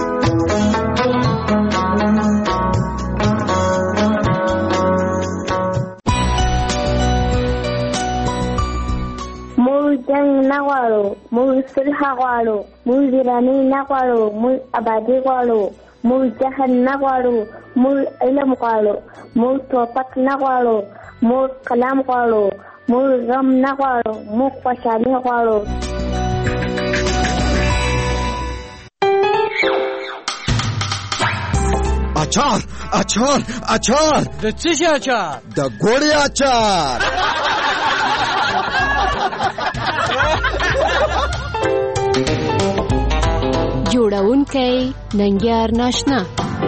جنگ نغواړو، موږ صلح غواړو، موږ ویراني نه غواړو، موږ آبادي غواړو، موږ جهل نه غواړو، موږ علم غواړو، موږ توپک نه غواړو، موږ قلم غواړو، موږ غم نه غواړو، موږ خوشحالي غواړو. اچار اچار اچار د څه شي اچار؟ د ګوړې اچار. جوړونکی ننګیار ناشنا.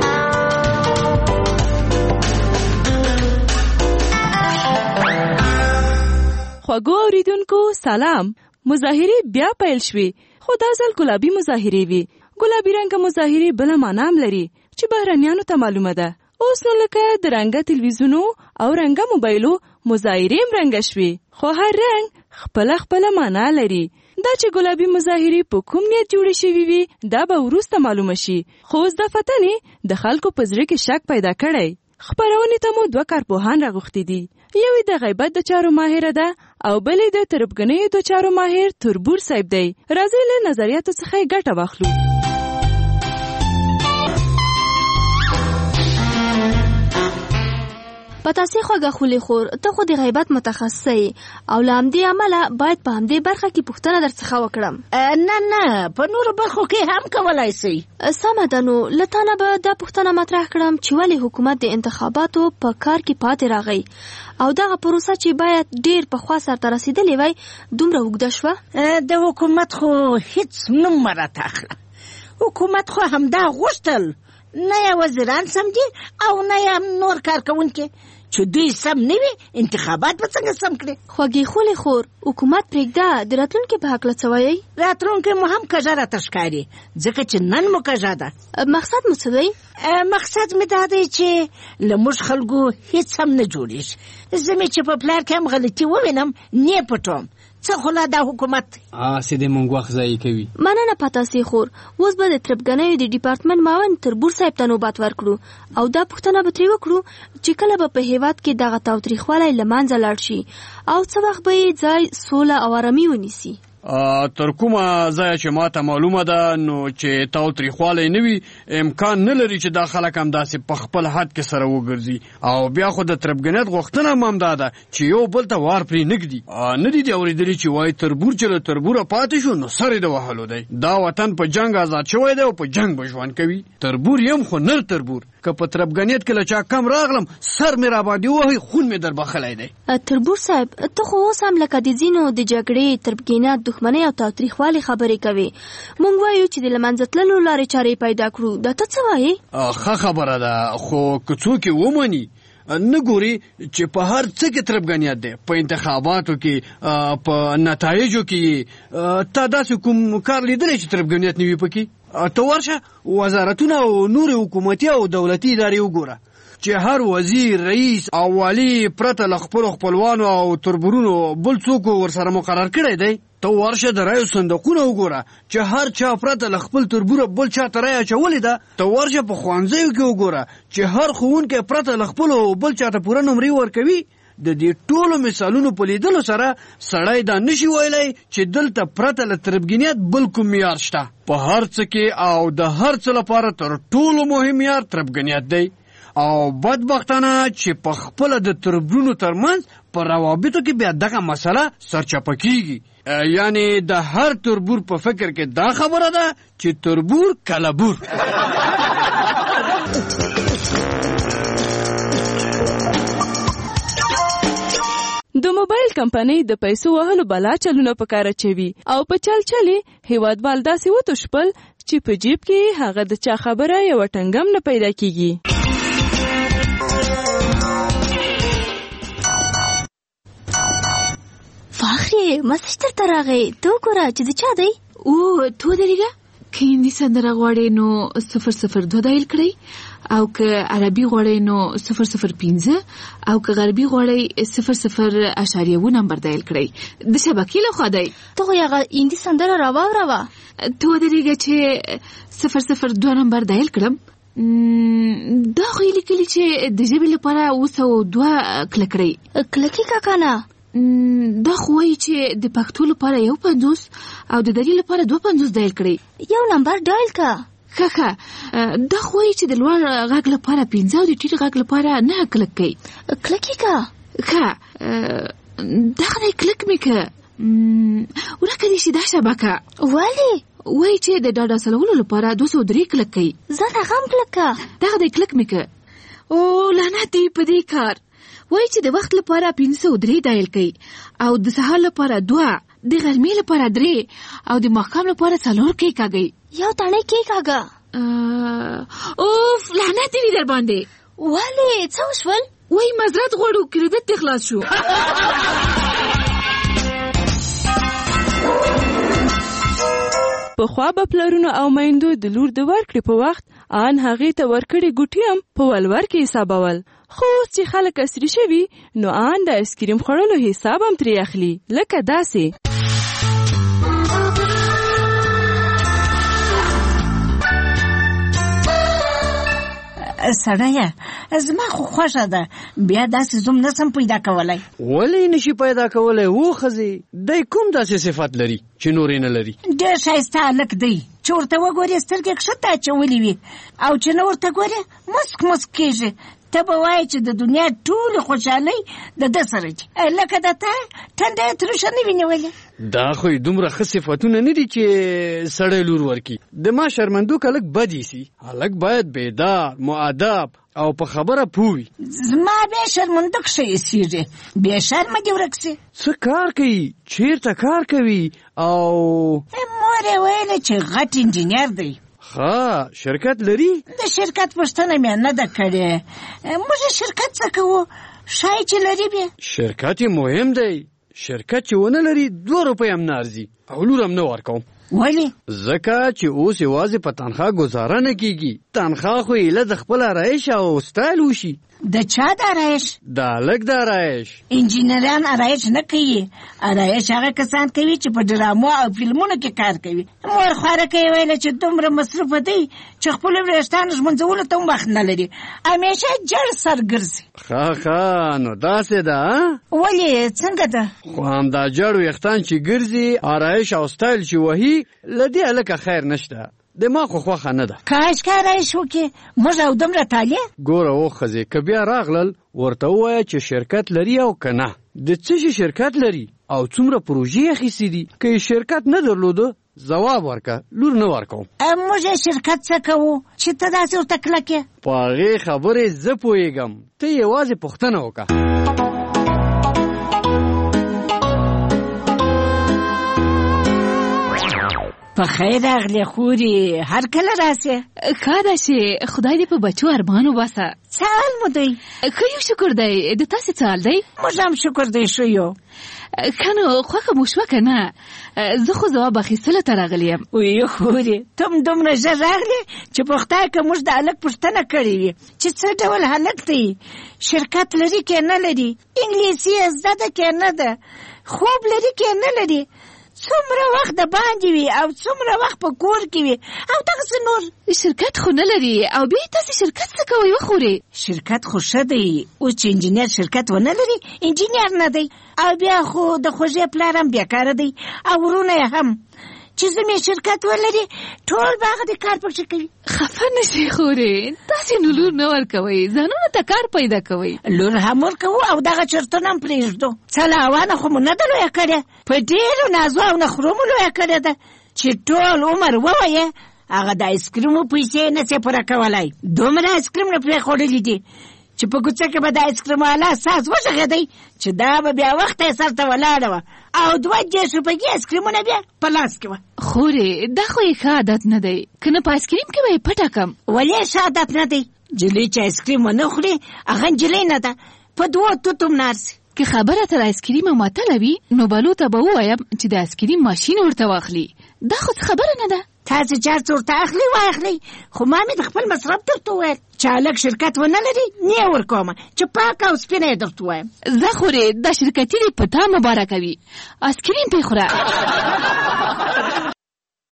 خوږو اوریدونکو سلام. مظاهرې بیا پیل شوې، خو دا ځل ګلابي مظاهرې وي. ګلابي رنګه مظاهرې بله معنا هم لري چې بهرنیانو ته معلومه ده. اوس نو لکه د رنګه تلویزیونو او رنګه موبایلو مظاهرې هم رنګه شوې، خو هر رنګ خپله خپله معنا لري. دا چې ګلابي مظاهرې په کوم نیت جوړې شوي وي دا به وروسته معلومه شي، خو اوس د فتنې د خلکو په زړه کې شک پیدا کړی. خپرونې ته مو دوه کارپوهان راغوښتي دي، یوې د غیبت د چارو ماهره ده او بلې د تربګنیو د چارو ماهر تربور صاحب دی. راځئ له نظریاتو څخه یې ګټه واخلو. پتاسې خوږه خولې خور، ته خو د غیبت متخصصه یې او له همدې امله باید په همدې برخه کې پوښتنه در څخه وکړم. نه نه په نورو برخو کې هم کولی شئ. سمه ده، نو له تا نه به دا پوښتنه مطرح کړم چې ولې حکومت د انتخاباتو په کار کې پاتې راغی او دغه پروسه چې باید ډېر پخوا سرته رسېدلې وای دومره اوږده شوه؟ د حکومت خو هیڅ نوم مه راته اخله. حکومت خو همدا غوښتل، نه یې وزیران سم دي او نه یې نور کارکوونکي. چې دوی سم نه وي انتخابات به څنګه سم کړي؟ خوږې خولې خور، حکومت پرېږده، د راتلونکي په هکله څه وایئ؟ راتلونکي مو هم کږه راته ښکاري، ځکه چې نن مو کږه ده. مقصد مو څه دی؟ مقصد مې دا دی چې له موږ خلکو هیڅ هم نه جوړېږي. زه مې چې په پلار کې هم غلطي ووینم نه پټوم. څه خو لا دا حکومت آسې د مونږ وخت ضایع کوي. مننه پتاسې خور. اوس به د تربګنیو د ډیپارټمنټ معاون تربور صاحب ته نوبت ورکړو او دا پوښتنه به ترې وکړو چې کله به په هیواد کې دغه تاوتریخوالی له منځه لاړ شي او څه وخت به یې ځای سوله او آرامي ونیسي. تر کومه ځایه چې ماته معلومه ده نو چې تاوتریخوالی نه وي، امکان نه لري چې دا خلک همداسې په خپل حد کې سره وګرځي او بیا خو د تربګنیت غوښتنه هم همدا ده چې یو بل ته وار پرې نه ږدي. نه دي دي اورېدلي چې وایي تربور چې له تربوره پاتې شو نو سر یې د وهلو دی. دا وطن په جنګ آزاد شوی دی او په جنګ به ژوند کوي. تربور یم خو نر تربور، که په تربګنیت کې له چا کم راغلم سر مې راباندې وهي، خون مې در بخلی دی. تربور صاحب ته خو اوس هم لکه د ځینو د جګړې تربګنیت دښمنۍ او تاوتریخوالي خبرې کوي. مونږ وایو چې د له منځه تللو لارې چارې پیدا کړو. دا ته څه وایې؟ ښه خبره ده، خو که څوک یې ومني نه ګوري چې په هر څه کې تربګنیت دی، په انتخاباتو کې، په نتایجو کې. تا داسې کوم کار لیدلی چې تربګنیت نه وي پکې؟ ته ورشه وزارتونه او نورې حکومتي او دولتي ادارې وګوره چې هر وزیر، رئیس او والی پرته له خپلو خپلوانو او تربورونو بل څوک ورسره مقرر کړی دی. ته ورشه د رایو صندوقونه وګوره چې هر چا پرته له خپل تربوره بل چا ته رایه اچولې ده. ته ورشه په ښوونځیو کې وګوره چې هر ښوونکی پرته له خپلو بل چا ته پوره نمرې ورکوي. د دې ټولو مثالونو په لیدلو سره سړی دا نشي ویلی چې دلته پرته له تربګنیت بل کوم معیار شته. په هر څه کې او د هر څه لپاره تر ټولو مهم معیار تربګنیت دی او بدبختانه چې په خپله د تربرونو ترمنځ په روابطو کې بیا دغه مسله سرچپه کیږي. یعنی د هر تربور په فکر کې دا خبره ده چې تربور کلبور. د موبایل کمپنۍ د پیسو وهلو بلا چلونه په کار اچوي او په چل چلې هیوادوال داسې وتښپل چې په جیب کې هغه د چا خبره یوه ټنګم نه پیدا کیږي. فاخرې مسج درته راغی، ته وګوره چې د چا دی. او تو درېږه که هندي سندره غواړئ نو صفر صفر دوه دایل کړئ او که عربي غواړئ نو صفر صفر پنځه او که غربي غواړئ صفر صفر اشاریه اووه نمبر دایل کړئ. د شبکې لخوا دی. ته خو هغه هندي سندره راواوروه. ته ودرېږه چې صفر صفر دوه نمبر دایل کړم. دا خو یې لیکلي چې د ژبې لپاره اووه سوه دوه کلک کړئ. کلکې که که نه؟ دا خو وایي چې د پښتو لپاره یو پنځوس او د دري لپاره دوه پنځوس دایل کړئ. یو نمبر دایل که. ښه ښه دا خو وایي چې د لوړ غږ لپاره پنځه او د ټیټ غږ لپاره نه کلک کوي. کلکې که؟ ښه دغه دی کلک مې که ورکه دې شي دا شبکه. ولې؟ وایي چې د ډاډا سلولو لپاره دوه سوه درې کلک کوي. زه دغه هم کلک که. دغه دی کلک مې که. او لعنت دی په دې کار. وایي چې د وخت لپاره پنځه سوه درې دایل کوي او د سهار لپاره دوه، د غرمې لپاره درې او د ماښام لپاره څلور کې کاږي. یو تڼۍ کې کاږه. اوف لعنت دی در باندې. ولې څه وشول؟ وایي معذرت غواړو کریډټ دې خلاص شو. پخوا به پلرونو او میندو د لور د ورکړې په وخت ان هغې ته ورکړې ګوټي هم په ولور کې حسابول. خو اوس چې خلک عصري شوي نو ان د آیسکریم خوړلو حساب هم ترې اخلي. لکه داسې سړیه زما خو خوښه ده، بیا داسې زوم نسم پیدا کولی. ولې نشي پیدا کولی؟ و ښځې دی کوم داسې صفت لري چې نورې نه لري؟ ډېر ښایسته هلک دی چې ورته وګورې سترګې کښته اچولې وي او چې نه ورته ګورې مسک مسک کېږي. ته به وایې چې د دنیا ټولې خوشحالۍ د ده سره دي. لکه د ته ټنډه یې تروشه نه وي نیولې. دا خو یې دومره ښه صفتونه نه دي چې سړی لور ورکي. د ما شرمندوک هلک بد ایسي. هلک باید بیدار، مؤدب او په خبره پوه وي. زما بیا شرمندوک ښه ایسېږي، بې شرمه دې ورک سي. څه کار کوي؟ چېرته کار کوي؟ او مور یې ویلې چې غټ انجینر دی. ښه شرکت لري؟ د شرکت پوښتنه مې نه ده کړې. موږ شرکت څه کوو؟ ښایي چې لري بیا. شرکت یې مهم دی. شرکت چې ونه لري دوه روپۍ هم نه ارزي او لور هم نه ورکوم. ولې؟ ځکه چې اوس یوازې په تنخواه ګزاره نه کیږي. تنخواه خو ایله د خپل آرایش او سټایل وشي. د چا د آرایش؟ د هلک د آرایش. انجینران آرایش نه کوي. آرایش هغه کسان کوي چې په ډرامو او فلمونو کې کار کوي. مور خوارکه یې ویله چې دومره مصروفه دی چې خپلو وریښتانو ږمنځولو ته هم وخت نه لري، همیشه جړ سر ګرځي. ښه ښه نو داسې ده. ولې څنګه ده؟ خو همدا جړ ویښتان چې ګرځي، آرایش او سټایل چې وهي، له دې هلکه خیر نشته. د ما خو خوښه نه ده. کاش که آرایش وکړي موږ او دومره طالع. ګوره و ښځې که بیا راغلل ورته ووایه چې شرکت لري او که نه. د څه شي شرکت لري او څومره پروژې اخیستې دي. که یې شرکت نه درلوده ځواب ورکه، لور نه ورکوم. موږ یې شرکت څه کوو چې ته داسې ورته کلک یې؟ په هغې خبرې زه پوهېږم، ته یوازې پوښتنه وکړه. په خیر راغلې خورې، هر کله راسې. ښه ده چې خدای دې په بچو ارمان وباسه. څه حال مو دی؟ ښه یو شکر دی. د تاسې څه حال دی؟ موږ هم شکر دی ښه یو. ښه نو خوښه مو شوه که نه؟ زه خو ځواب اخیستلو ته راغلی یم. ویې خورې ته هم دومره ژر راغلې چې په خدای که موږ د هلک پوښتنه کړې وي چې څه ډول هلک دی، شرکت لري که نه لري، انګلیسي یې زده ده که نه ده، خوب لري که نه لري، څومره وخت د باندې وي او څومره وخت په کور کې وي او دغسې نور شرکت خو نه لري او بیا تاسې شرکت څه کوئ وخورې شرکت خو ښه دی اوس چې انجینر شرکت ونه لري انجینر نه دی او بیا خو د خوږې پلار هم بیکاره دی او ورونه یې هم چې زمې شرکت ولري ټول به هغه د کار پکښې کوي خفه نه شئ خورې تاسې نو لور نه ورکوئ ځانونو ته کار پیدا کوئ لور هم ورکوو او دغه چرتونه هم پرېږدو څه لاوانه خو مو نه ده لویه کړې په ډېرو نازو او نخرو مو لویه کړې ده چې ټول عمر ووایه هغه د آیسکریمو پیسې نه سې پوره کولی دومره آیسکریم نه پرې خوړلي دي چې په کوڅه کې به د آیسکریم والا ساز وغږېدی چې دا به بیا وخته یې سر ته ولاړه وه او دوه دېرش روپۍ آیسکریمونه بیا په لاس کې وه خورې دا خو یې ښه عادت نه دی که نه په آیسکریم کې به یې پټه کړم ولې ښه عادت نه دی نجلۍ چې آیسکریم ونه خوري هغه نجلۍ نه ده په دوو توتو هم نارسي که خبره تر آیسکریمه ماتله وي نو بلو ته به ووایم چې د آیسکریم ماشین ورته واخلي دا خو څه خبره نه ده تاسې چې هر څه ورته اخلي واخلئ خو ما مې د خپل مصرف درته وویل چې هلک شرکت ونه لري نه یې ورکومه چې پاکه او سپینه یې درته ووایم زه خورې دا شرکتي دې په تا مبارکه وي آیسکریم پې خوره